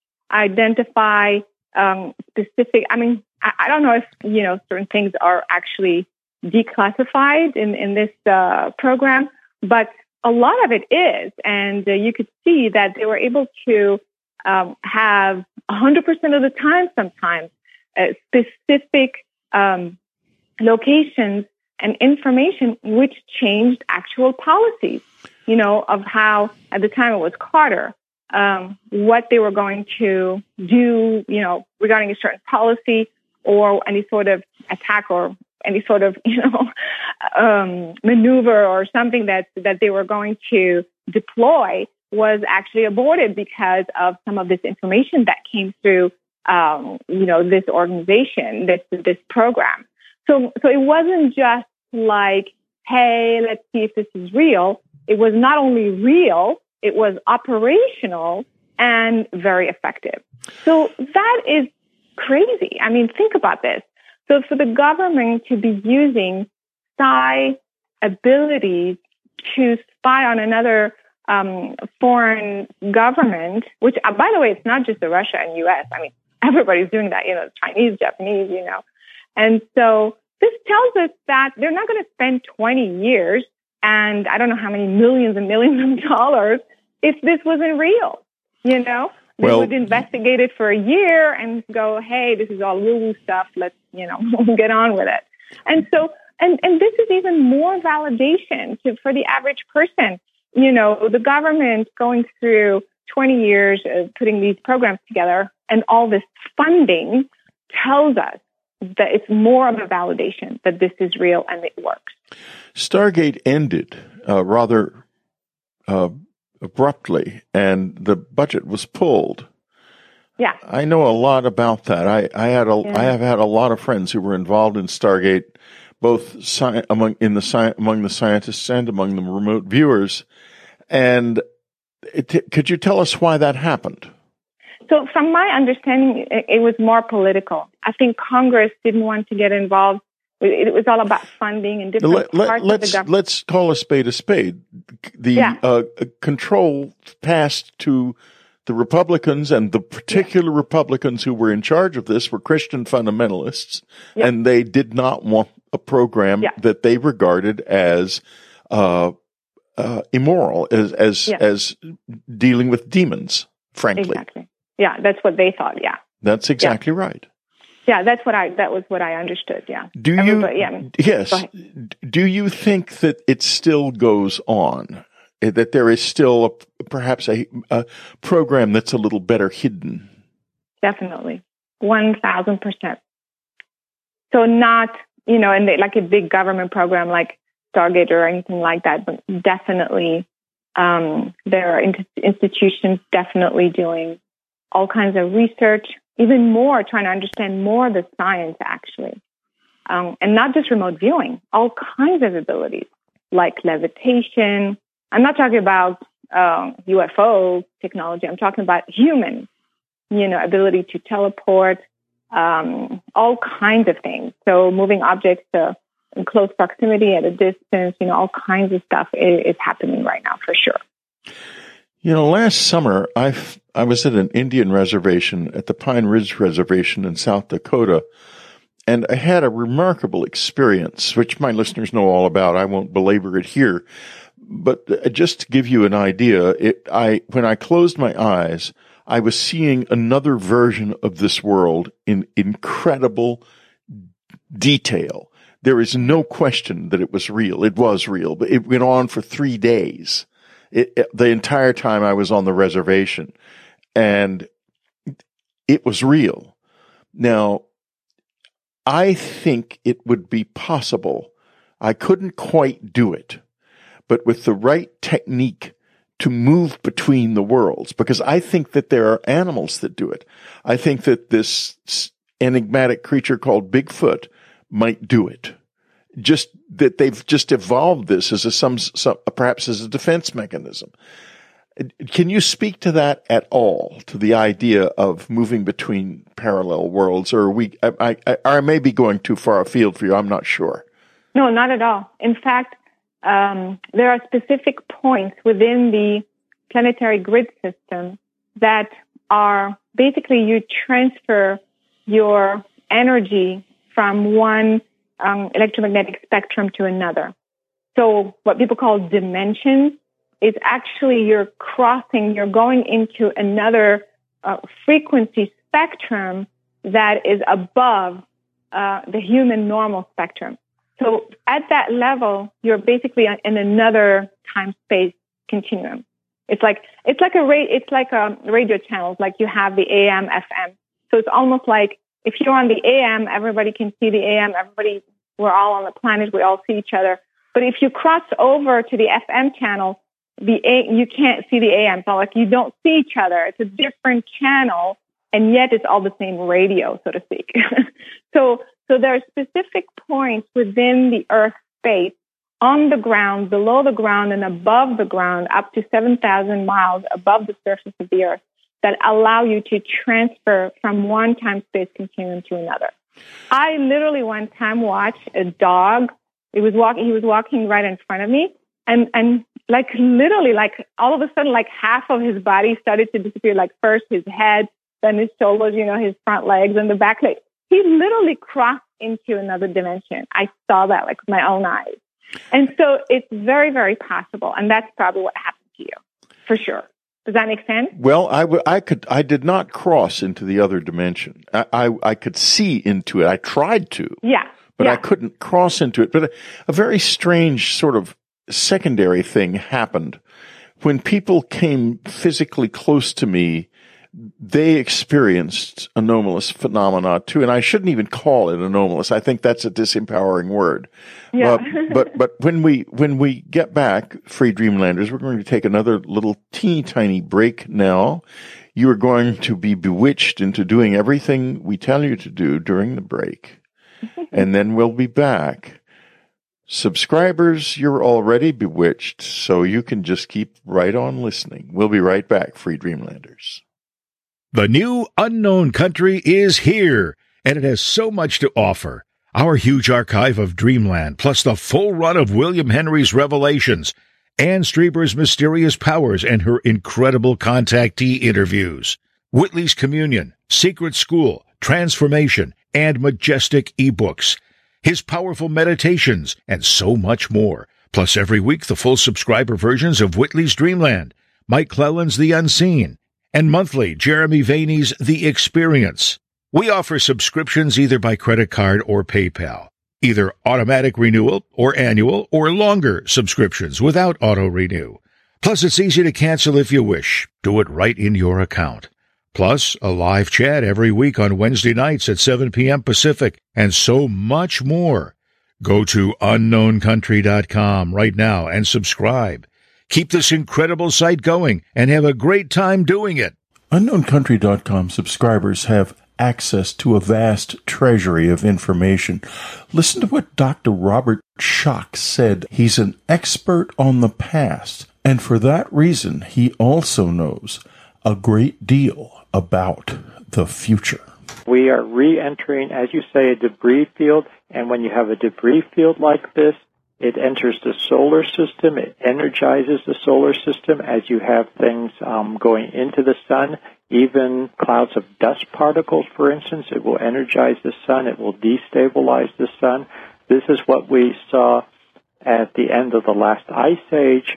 identify um, specific, I mean, I, I don't know if, you know, certain things are actually declassified in, in this uh, program, but a lot of it is. And uh, you could see that they were able to um, have one hundred percent of the time sometimes uh, specific um, locations and information which changed actual policies, you know, of how at the time it was Carter, um, what they were going to do, you know, regarding a certain policy or any sort of attack or any sort of, you know, um, maneuver or something that, that they were going to deploy was actually aborted because of some of this information that came through, um, you know, this organization, this, this program. So, so it wasn't just like, hey, let's see if this is real. It was not only real, it was operational and very effective. So that is crazy. I mean, think about this. So for the government to be using psi abilities to spy on another um, foreign government, which, uh, by the way, it's not just the Russia and U S. I mean, everybody's doing that, you know, Chinese, Japanese, you know. And so this tells us that they're not going to spend twenty years and I don't know how many millions and millions of dollars if this wasn't real, you know? They Well, would investigate it for a year and go, hey, this is all woo-woo stuff. Let's, you know, get on with it. And so, and, and this is even more validation to, for the average person. You know, the government going through twenty years of putting these programs together and all this funding tells us that it's more of a validation that this is real and it works. Stargate ended uh, rather uh, abruptly, and the budget was pulled. Yeah, I know a lot about that. I, I had a yeah. I have had a lot of friends who were involved in Stargate, both sci- among in the sci- among the scientists and among the remote viewers. And it, could you tell us why that happened? So from my understanding, it, it was more political. I think Congress didn't want to get involved. It, it was all about funding and different let, let, parts let's, of the government. Let's call a spade a spade. The Yeah. uh, control passed to the Republicans, and the particular yeah. Republicans who were in charge of this were Christian fundamentalists, yeah. and they did not want a program yeah. that they regarded as uh, uh, immoral, as as, yeah. as dealing with demons, frankly. Exactly. Yeah, that's what they thought, yeah. That's exactly yeah. right. Yeah, that's what I, that was what I understood, yeah. Do you, yeah. yes, do you think that it still goes on? That there is still a, perhaps a, a program that's a little better hidden? Definitely. one thousand percent. So not, you know, and they, like a big government program like Stargate or anything like that, but definitely um, there are in- institutions definitely doing all kinds of research, even more trying to understand more of the science, actually. Um, and not just remote viewing, all kinds of abilities like levitation. I'm not talking about uh, U F O technology. I'm talking about human, you know, ability to teleport, um, all kinds of things. So moving objects to in close proximity at a distance, you know, all kinds of stuff is, is happening right now for sure. You know, last summer, I I was at an Indian reservation at the Pine Ridge Reservation in South Dakota, and I had a remarkable experience, which my listeners know all about. I won't belabor it here, but just to give you an idea, it, I when I closed my eyes, I was seeing another version of this world in incredible detail. There is no question that it was real. It was real, but it went on for three days. It, it, the entire time I was on the reservation, and it was real. Now, I think it would be possible. I couldn't quite do it, but with the right technique to move between the worlds, because I think that there are animals that do it. I think that this enigmatic creature called Bigfoot might do it. Just that they've just evolved this as a some, some perhaps as a defense mechanism. Can you speak to that at all? To the idea of moving between parallel worlds, or are we? I, I, I may be going too far afield for you. I'm not sure. No, not at all. In fact, um, there are specific points within the planetary grid system that are basically you transfer your energy from one Um, electromagnetic spectrum to another. So what people call dimensions is actually you're crossing, you're going into another uh, frequency spectrum that is above uh, the human normal spectrum. So at that level, you're basically in another time-space continuum. It's like it's like a ra- it's like a radio channels, like you have the A M, F M. So it's almost like if you're on the A M, everybody can see the A M. Everybody, we're all on the planet. We all see each other. But if you cross over to the F M channel, the A, you can't see the A M. So like you don't see each other. It's a different channel, and yet it's all the same radio, so to speak. so, so there are specific points within the Earth space, on the ground, below the ground, and above the ground, up to seven thousand miles above the surface of the Earth, that allow you to transfer from one time-space continuum to another. I literally one time watched a dog. It was walking. He was walking right in front of me, and and like literally, like all of a sudden, like half of his body started to disappear. Like first his head, then his shoulders, you know, his front legs, and the back legs. He literally crossed into another dimension. I saw that like with my own eyes, and so it's very, very possible, and that's probably what happened to you, for sure. Does that make sense? Well, I, w- I could, I did not cross into the other dimension. I, I, I could see into it. I tried to. Yeah. But yeah. I couldn't cross into it. But a, a very strange sort of secondary thing happened. When people came physically close to me, they experienced anomalous phenomena too. And I shouldn't even call it anomalous. I think that's a disempowering word. Yeah. Uh, but, but when we, when we get back, Free Dreamlanders, we're going to take another little teeny tiny break now. You are going to be bewitched into doing everything we tell you to do during the break. And then we'll be back. Subscribers, you're already bewitched, so you can just keep right on listening. We'll be right back, Free Dreamlanders. The new Unknown Country is here, and it has so much to offer. Our huge archive of Dreamland, plus the full run of William Henry's Revelations, Anne Strieber's mysterious powers and her incredible contactee interviews, Whitley's Communion, Secret School, Transformation, and majestic ebooks, his powerful meditations, and so much more. Plus every week the full subscriber versions of Whitley's Dreamland, Mike Clelland's The Unseen, and monthly Jeremy Vaney's The Experience. We offer subscriptions either by credit card or PayPal, either automatic renewal or annual or longer subscriptions without auto-renew. Plus, it's easy to cancel if you wish. Do it right in your account. Plus, a live chat every week on Wednesday nights at seven p.m. Pacific, and so much more. Go to unknown country dot com right now and subscribe. Keep this incredible site going and have a great time doing it. unknown country dot com subscribers have access to a vast treasury of information. Listen to what Doctor Robert Schoch said. He's an expert on the past, and for that reason, he also knows a great deal about the future. We are re-entering, as you say, a debris field, and when you have a debris field like this, it enters the solar system. It energizes the solar system as you have things um, going into the sun. Even clouds of dust particles, for instance, it will energize the sun. It will destabilize the sun. This is what we saw at the end of the last ice age.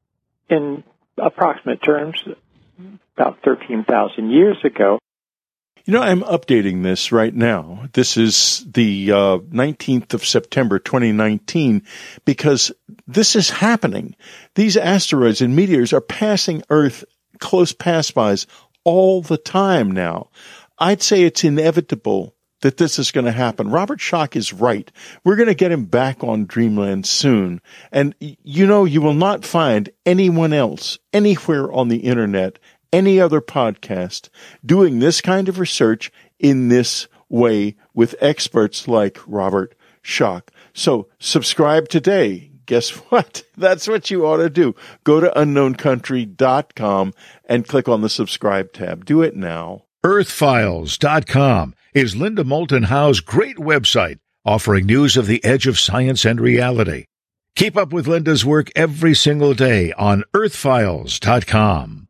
In approximate terms, about thirteen thousand years ago. You know, I'm updating this right now. This is the uh, nineteenth of September, twenty nineteen, because this is happening. These asteroids and meteors are passing Earth close pass-bys all the time now. I'd say it's inevitable that this is going to happen. Robert Schoch is right. We're going to get him back on Dreamland soon. And, you know, you will not find anyone else anywhere on the internet, any other podcast, doing this kind of research in this way with experts like Robert Schoch. So subscribe today. Guess what? That's what you ought to do. Go to unknown country dot com and click on the subscribe tab. Do it now. earth files dot com is Linda Moulton Howe's great website offering news of the edge of science and reality. Keep up with Linda's work every single day on earth files dot com.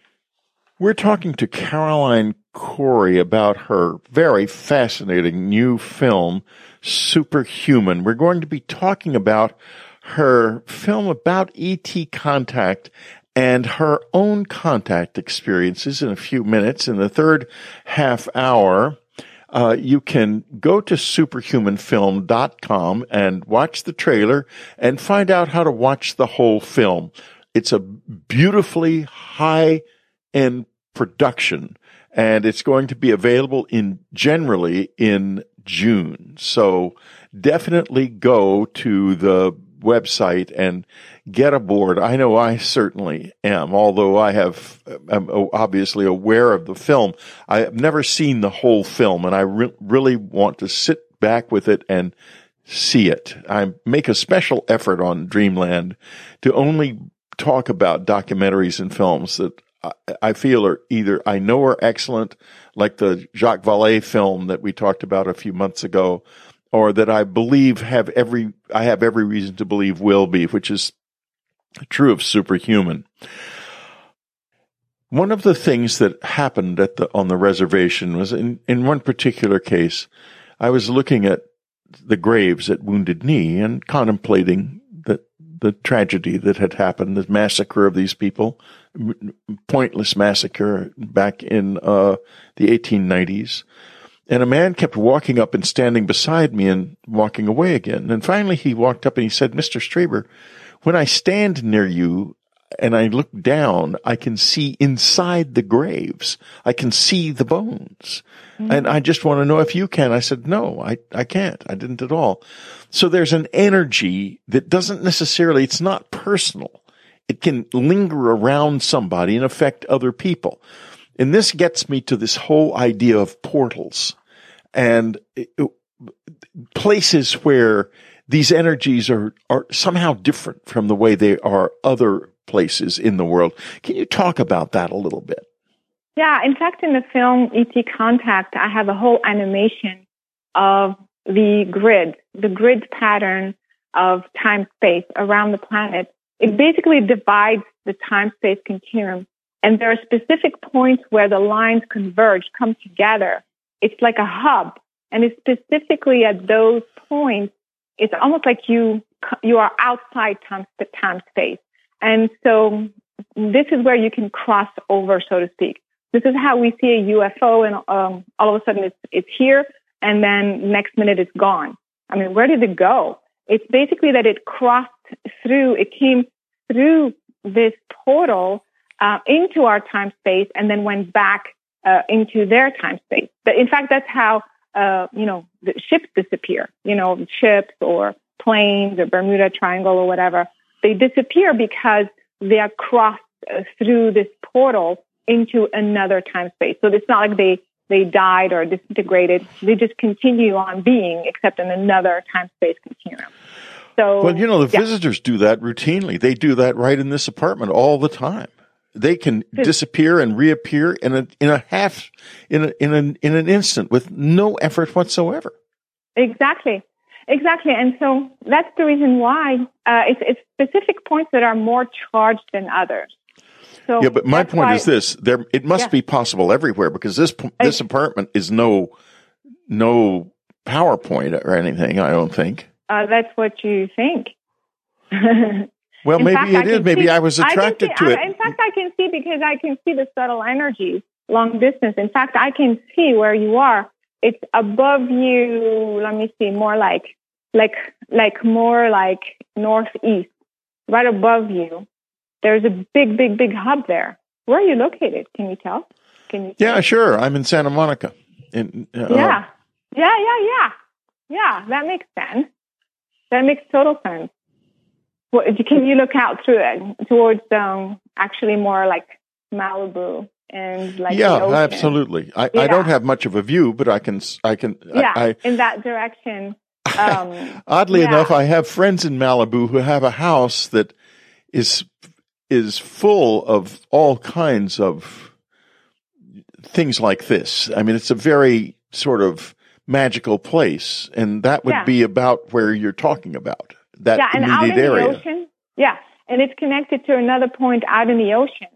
We're talking to Caroline Cory about her very fascinating new film, Superhuman. We're going to be talking about her film about E T contact and her own contact experiences in a few minutes. In the third half hour, uh, you can go to superhuman film dot com and watch the trailer and find out how to watch the whole film. It's a beautifully high-end production, and it's going to be available in generally in June. So definitely go to the website and get aboard. I know I certainly am, although I have, I'm obviously aware of the film. I have never seen the whole film, and I re- really want to sit back with it and see it. I make a special effort on Dreamland to only talk about documentaries and films that I feel are either I know are excellent, like the Jacques Vallée film that we talked about a few months ago, or that I believe have every I have every reason to believe will be, which is true of Superhuman. One of the things that happened at the on the reservation was in, in one particular case, I was looking at the graves at Wounded Knee and contemplating the the tragedy that had happened, the massacre of these people, pointless massacre back in uh, the eighteen nineties. And a man kept walking up and standing beside me and walking away again. And finally he walked up and he said, Mister Strieber, when I stand near you and I look down, I can see inside the graves. I can see the bones. Mm-hmm. And I just want to know if you can. I said, no, I, I can't. I didn't at all. So there's an energy that doesn't necessarily, it's not personal. It can linger around somebody and affect other people. And this gets me to this whole idea of portals and it, it, places where these energies are, are somehow different from the way they are other places in the world. Can you talk about that a little bit? Yeah, in fact, in the film E T Contact, I have a whole animation of the grid, the grid pattern of time-space around the planet. It basically divides the time-space continuum. And there are specific points where the lines converge, come together. It's like a hub. And it's specifically at those points, it's almost like you you are outside time, time space. And so this is where you can cross over, so to speak. This is how we see a U F O, and um, all of a sudden it's, it's here, and then next minute it's gone. I mean, where did it go? It's basically that it crossed through, it came through this portal uh, into our time space and then went back uh, into their time space. But in fact, that's how, uh, you know, the ships disappear, you know, ships or planes or Bermuda Triangle or whatever. They disappear because they are crossed uh, through this portal into another time space. So it's not like they, they died or disintegrated. They just continue on being, except in another time space continuum. So, well, you know, the yeah. visitors do that routinely. They do that right in this apartment all the time. They can disappear and reappear in a in a half in a, in an in an instant with no effort whatsoever. Exactly, exactly, and so that's the reason why uh, it's, it's specific points that are more charged than others. So yeah, but my point why, is this: there, it must yeah. be possible everywhere because this this I, apartment is no no PowerPoint or anything. I don't think. Uh, that's what you think. Well, in maybe fact, it is. Maybe see, I was attracted I see, to it. I, in fact, I can see because I can see the subtle energies long distance. In fact, I can see where you are. It's above you. Let me see, more like, like, like more like northeast, right above you. There's a big, big, big hub there. Where are you located? Can you tell? Can you? Yeah, sure. I'm in Santa Monica. In, uh, yeah, yeah, yeah, yeah, yeah. That makes sense. That makes total sense. Well, can you look out through it towards um, actually more like Malibu and like yeah, the ocean? Absolutely. I, yeah. I don't have much of a view, but I can I can yeah I, in that direction. Um, oddly yeah. enough, I have friends in Malibu who have a house that is is full of all kinds of things like this. I mean, it's a very sort of magical place, and that would yeah. be about where you're talking about. That yeah, and out in area. the ocean, yeah, and it's connected to another point out in the ocean,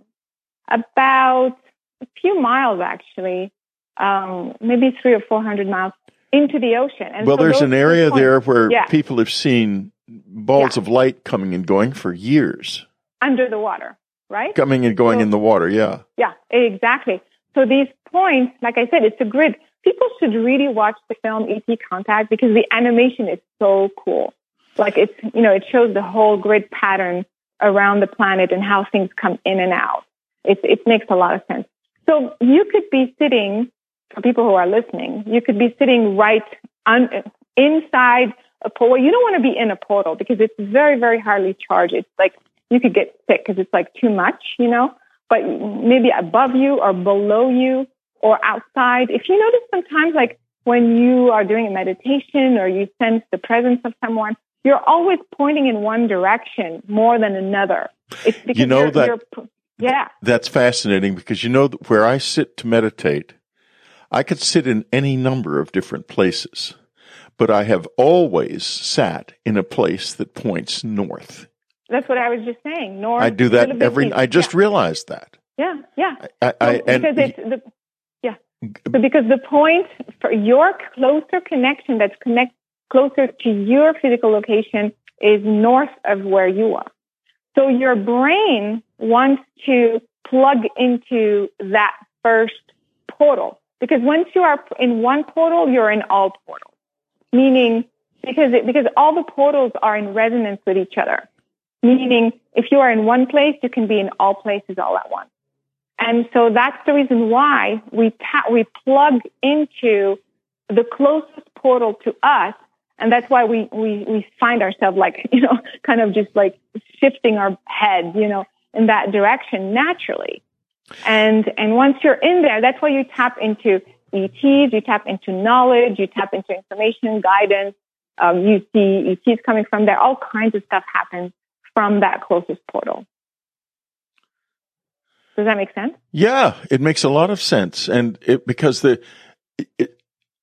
about a few miles actually, um, maybe three or four hundred miles into the ocean. And well, so there's an area points, there where yeah. people have seen balls yeah. of light coming and going for years. Under the water, right? Coming and going so, in the water, yeah. Yeah, exactly. So these points, like I said, it's a grid. People should really watch the film E T Contact because the animation is so cool. Like it's, you know, it shows the whole grid pattern around the planet and how things come in and out. It, it makes a lot of sense. So you could be sitting, for people who are listening, you could be sitting right un, inside a portal. You don't want to be in a portal because it's very, very highly charged. It's like you could get sick because it's like too much, you know, but maybe above you or below you or outside. If you notice sometimes, like when you are doing a meditation or you sense the presence of someone, you're always pointing in one direction more than another. It's because you know you're, that, you're, yeah. That's fascinating because you know that where I sit to meditate, I could sit in any number of different places, but I have always sat in a place that points north. That's what I was just saying. North. I do that every. East. I just yeah. realized that. Yeah, yeah. I, I, so, and because it's the, yeah. So because the point for your closer connection that's connect closer to your physical location is north of where you are. So your brain wants to plug into that first portal, because once you are in one portal, you're in all portals. Meaning, because it, because all the portals are in resonance with each other. Meaning, if you are in one place, you can be in all places all at once. And so that's the reason why we ta- we plug into the closest portal to us. And that's why we, we, we find ourselves like, you know, kind of just like shifting our head, you know, in that direction naturally. And, and once you're in there, that's why you tap into E Ts, you tap into knowledge, you tap into information, guidance. Um, you see E Ts coming from there. All kinds of stuff happens from that closest portal. Does that make sense? Yeah, it makes a lot of sense. And it, because the it,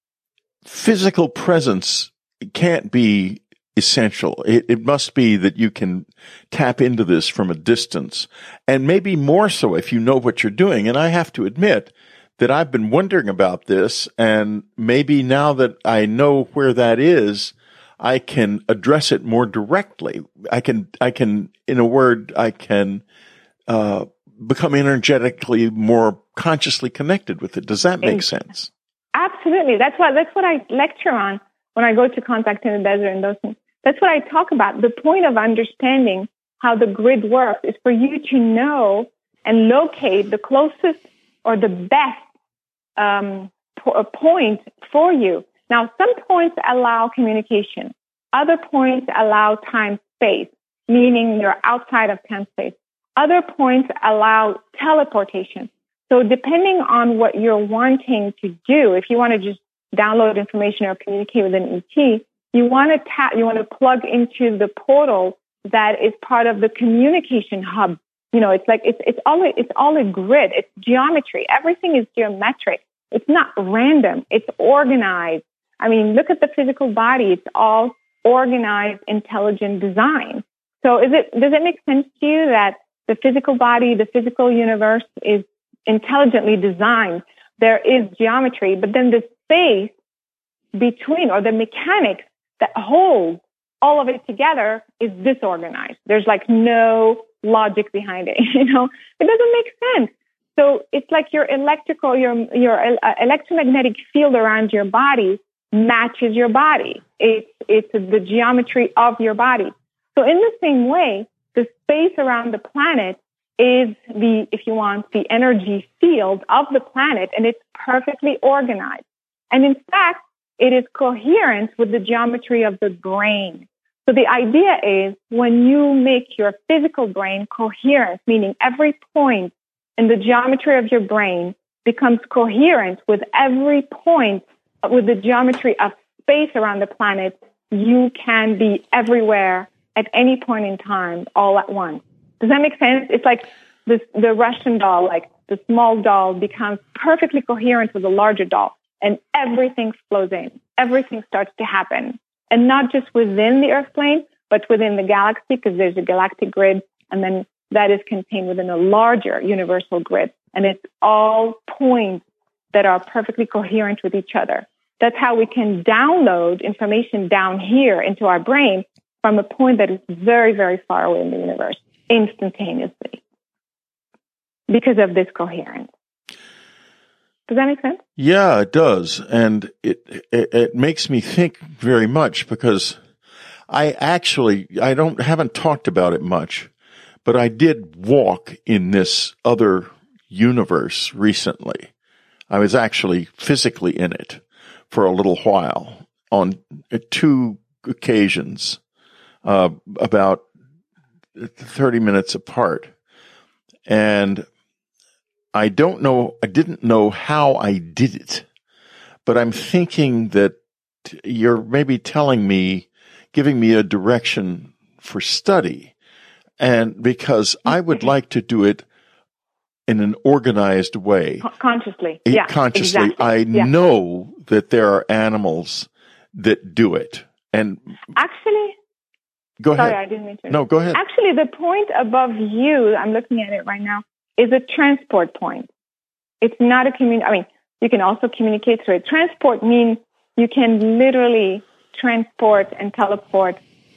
physical presence can't be essential. It, it must be that you can tap into this from a distance, and maybe more so if you know what you're doing. And I have to admit that I've been wondering about this, and maybe now that I know where that is, I can address it more directly. I can, I can, in a word, I can uh, become energetically more consciously connected with it. Does that make sense? Absolutely. That's what that's what I lecture on when I go to Contact in the Desert and those things. That's what I talk about. The point of understanding how the grid works is for you to know and locate the closest or the best um, po- point for you. Now, some points allow communication. Other points allow time-space, meaning you're outside of time-space. Other points allow teleportation. So depending on what you're wanting to do, if you want to just download information or communicate with an E T, you want to tap, you want to plug into the portal that is part of the communication hub. You know, it's like, it's, it's all, a, it's all a grid. It's geometry. Everything is geometric. It's not random. It's organized. I mean, look at the physical body. It's all organized, intelligent design. So is it, does it make sense to you that the physical body, the physical universe is intelligently designed? There is geometry, but then the space between, or the mechanics that holds all of it together is disorganized. There's like no logic behind it. You know, it doesn't make sense. So it's like your electrical, your, your uh, electromagnetic field around your body matches your body. It's, it's the geometry of your body. So in the same way, the space around the planet is the, if you want, the energy field of the planet, and it's perfectly organized. And in fact, it is coherent with the geometry of the brain. So the idea is when you make your physical brain coherent, meaning every point in the geometry of your brain becomes coherent with every point with the geometry of space around the planet, you can be everywhere at any point in time, all at once. Does that make sense? It's like this, the Russian doll, like the small doll becomes perfectly coherent with the larger doll, and everything flows in. Everything starts to happen. And not just within the Earth plane, but within the galaxy, because there's a galactic grid, and then that is contained within a larger universal grid. And it's all points that are perfectly coherent with each other. That's how we can download information down here into our brain from a point that is very, very far away in the universe, instantaneously, because of this coherence. Does that make sense? Yeah, it does. And it, it, it makes me think very much, because I actually, I don't, haven't talked about it much, but I did walk in this other universe recently. I was actually physically in it for a little while on two occasions, uh, about thirty minutes apart. And I don't know, I didn't know how I did it, but I'm thinking that you're maybe telling me, giving me a direction for study. And because I would like to do it in an organized way. Consciously. Yeah. Consciously. Exactly. I yeah. know that there are animals that do it. And actually, go ahead. Sorry, I didn't mean to. No, go ahead. Actually, the point above you, I'm looking at it right now, is a transport point. It's not a commun. I mean, you can also communicate through it. Transport means you can literally transport and teleport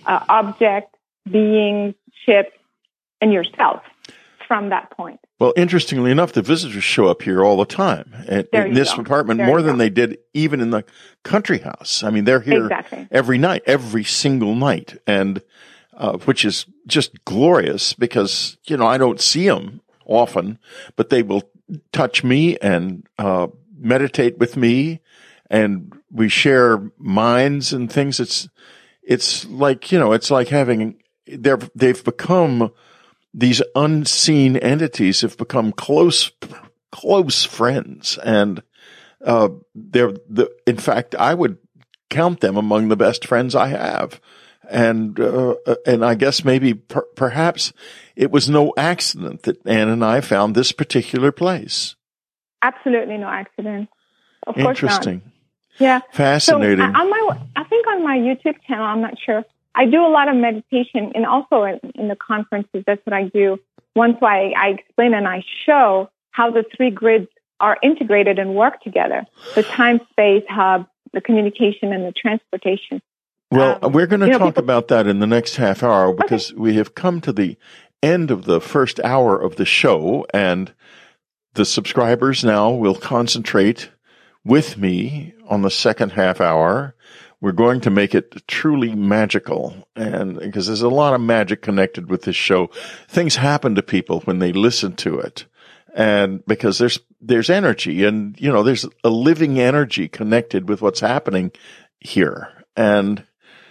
uh, objects, beings, ships, and yourself from that point. Well, interestingly enough, the visitors show up here all the time in, in this go. apartment there more than go. they did even in the country house. I mean, they're here exactly. every night, every single night, and uh, which is just glorious because, you know, I don't see them often, but they will touch me and uh, meditate with me, and we share minds and things. It's it's like, you know, it's like having they're they've become. These unseen entities have become close, close friends, and uh, they're the. In fact, I would count them among the best friends I have, and uh, and I guess maybe per- perhaps it was no accident that Ann and I found this particular place. Absolutely no accident. Of course not. Interesting. Yeah, fascinating. So on my, I think on my YouTube channel, I'm not sure. I do a lot of meditation, and also in, in the conferences, that's what I do. Once I, I explain and I show how the three grids are integrated and work together, the time-space hub, the communication, and the transportation. Well, um, we're going to you know, talk people, about that in the next half hour because okay. we have come to the end of the first hour of the show, and the subscribers now will concentrate with me on the second half hour. We're going to make it truly magical, and because there's a lot of magic connected with this show. Things happen to people when they listen to it, and because there's there's energy, and you know there's a living energy connected with what's happening here. And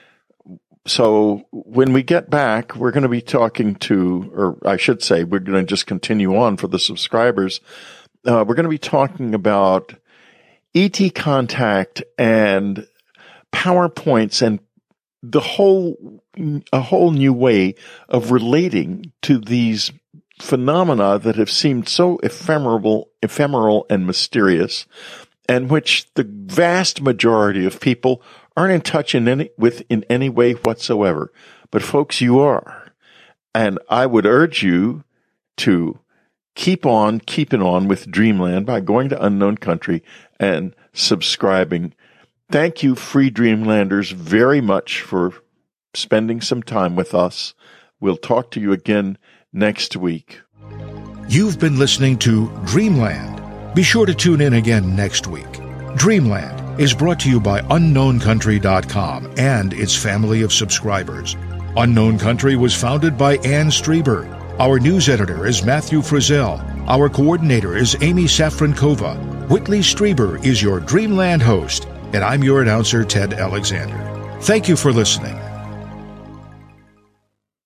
so when we get back, we're going to be talking to, or I should say, we're going to just continue on for the subscribers. Uh, we're going to be talking about E T contact and PowerPoints and the whole, a whole new way of relating to these phenomena that have seemed so ephemeral, ephemeral and mysterious, and which the vast majority of people aren't in touch in any, with in any way whatsoever. But folks, you are. And I would urge you to keep on keeping on with Dreamland by going to Unknown Country and subscribing. Thank you, free Dreamlanders, very much for spending some time with us. We'll talk to you again next week. You've been listening to Dreamland. Be sure to tune in again next week. Dreamland is brought to you by unknown country dot com and its family of subscribers. Unknown Country was founded by Ann Strieber. Our news editor is Matthew Frizzell. Our coordinator is Amy Safrankova. Whitley Strieber is your Dreamland host, and I'm your announcer, Ted Alexander. Thank you for listening.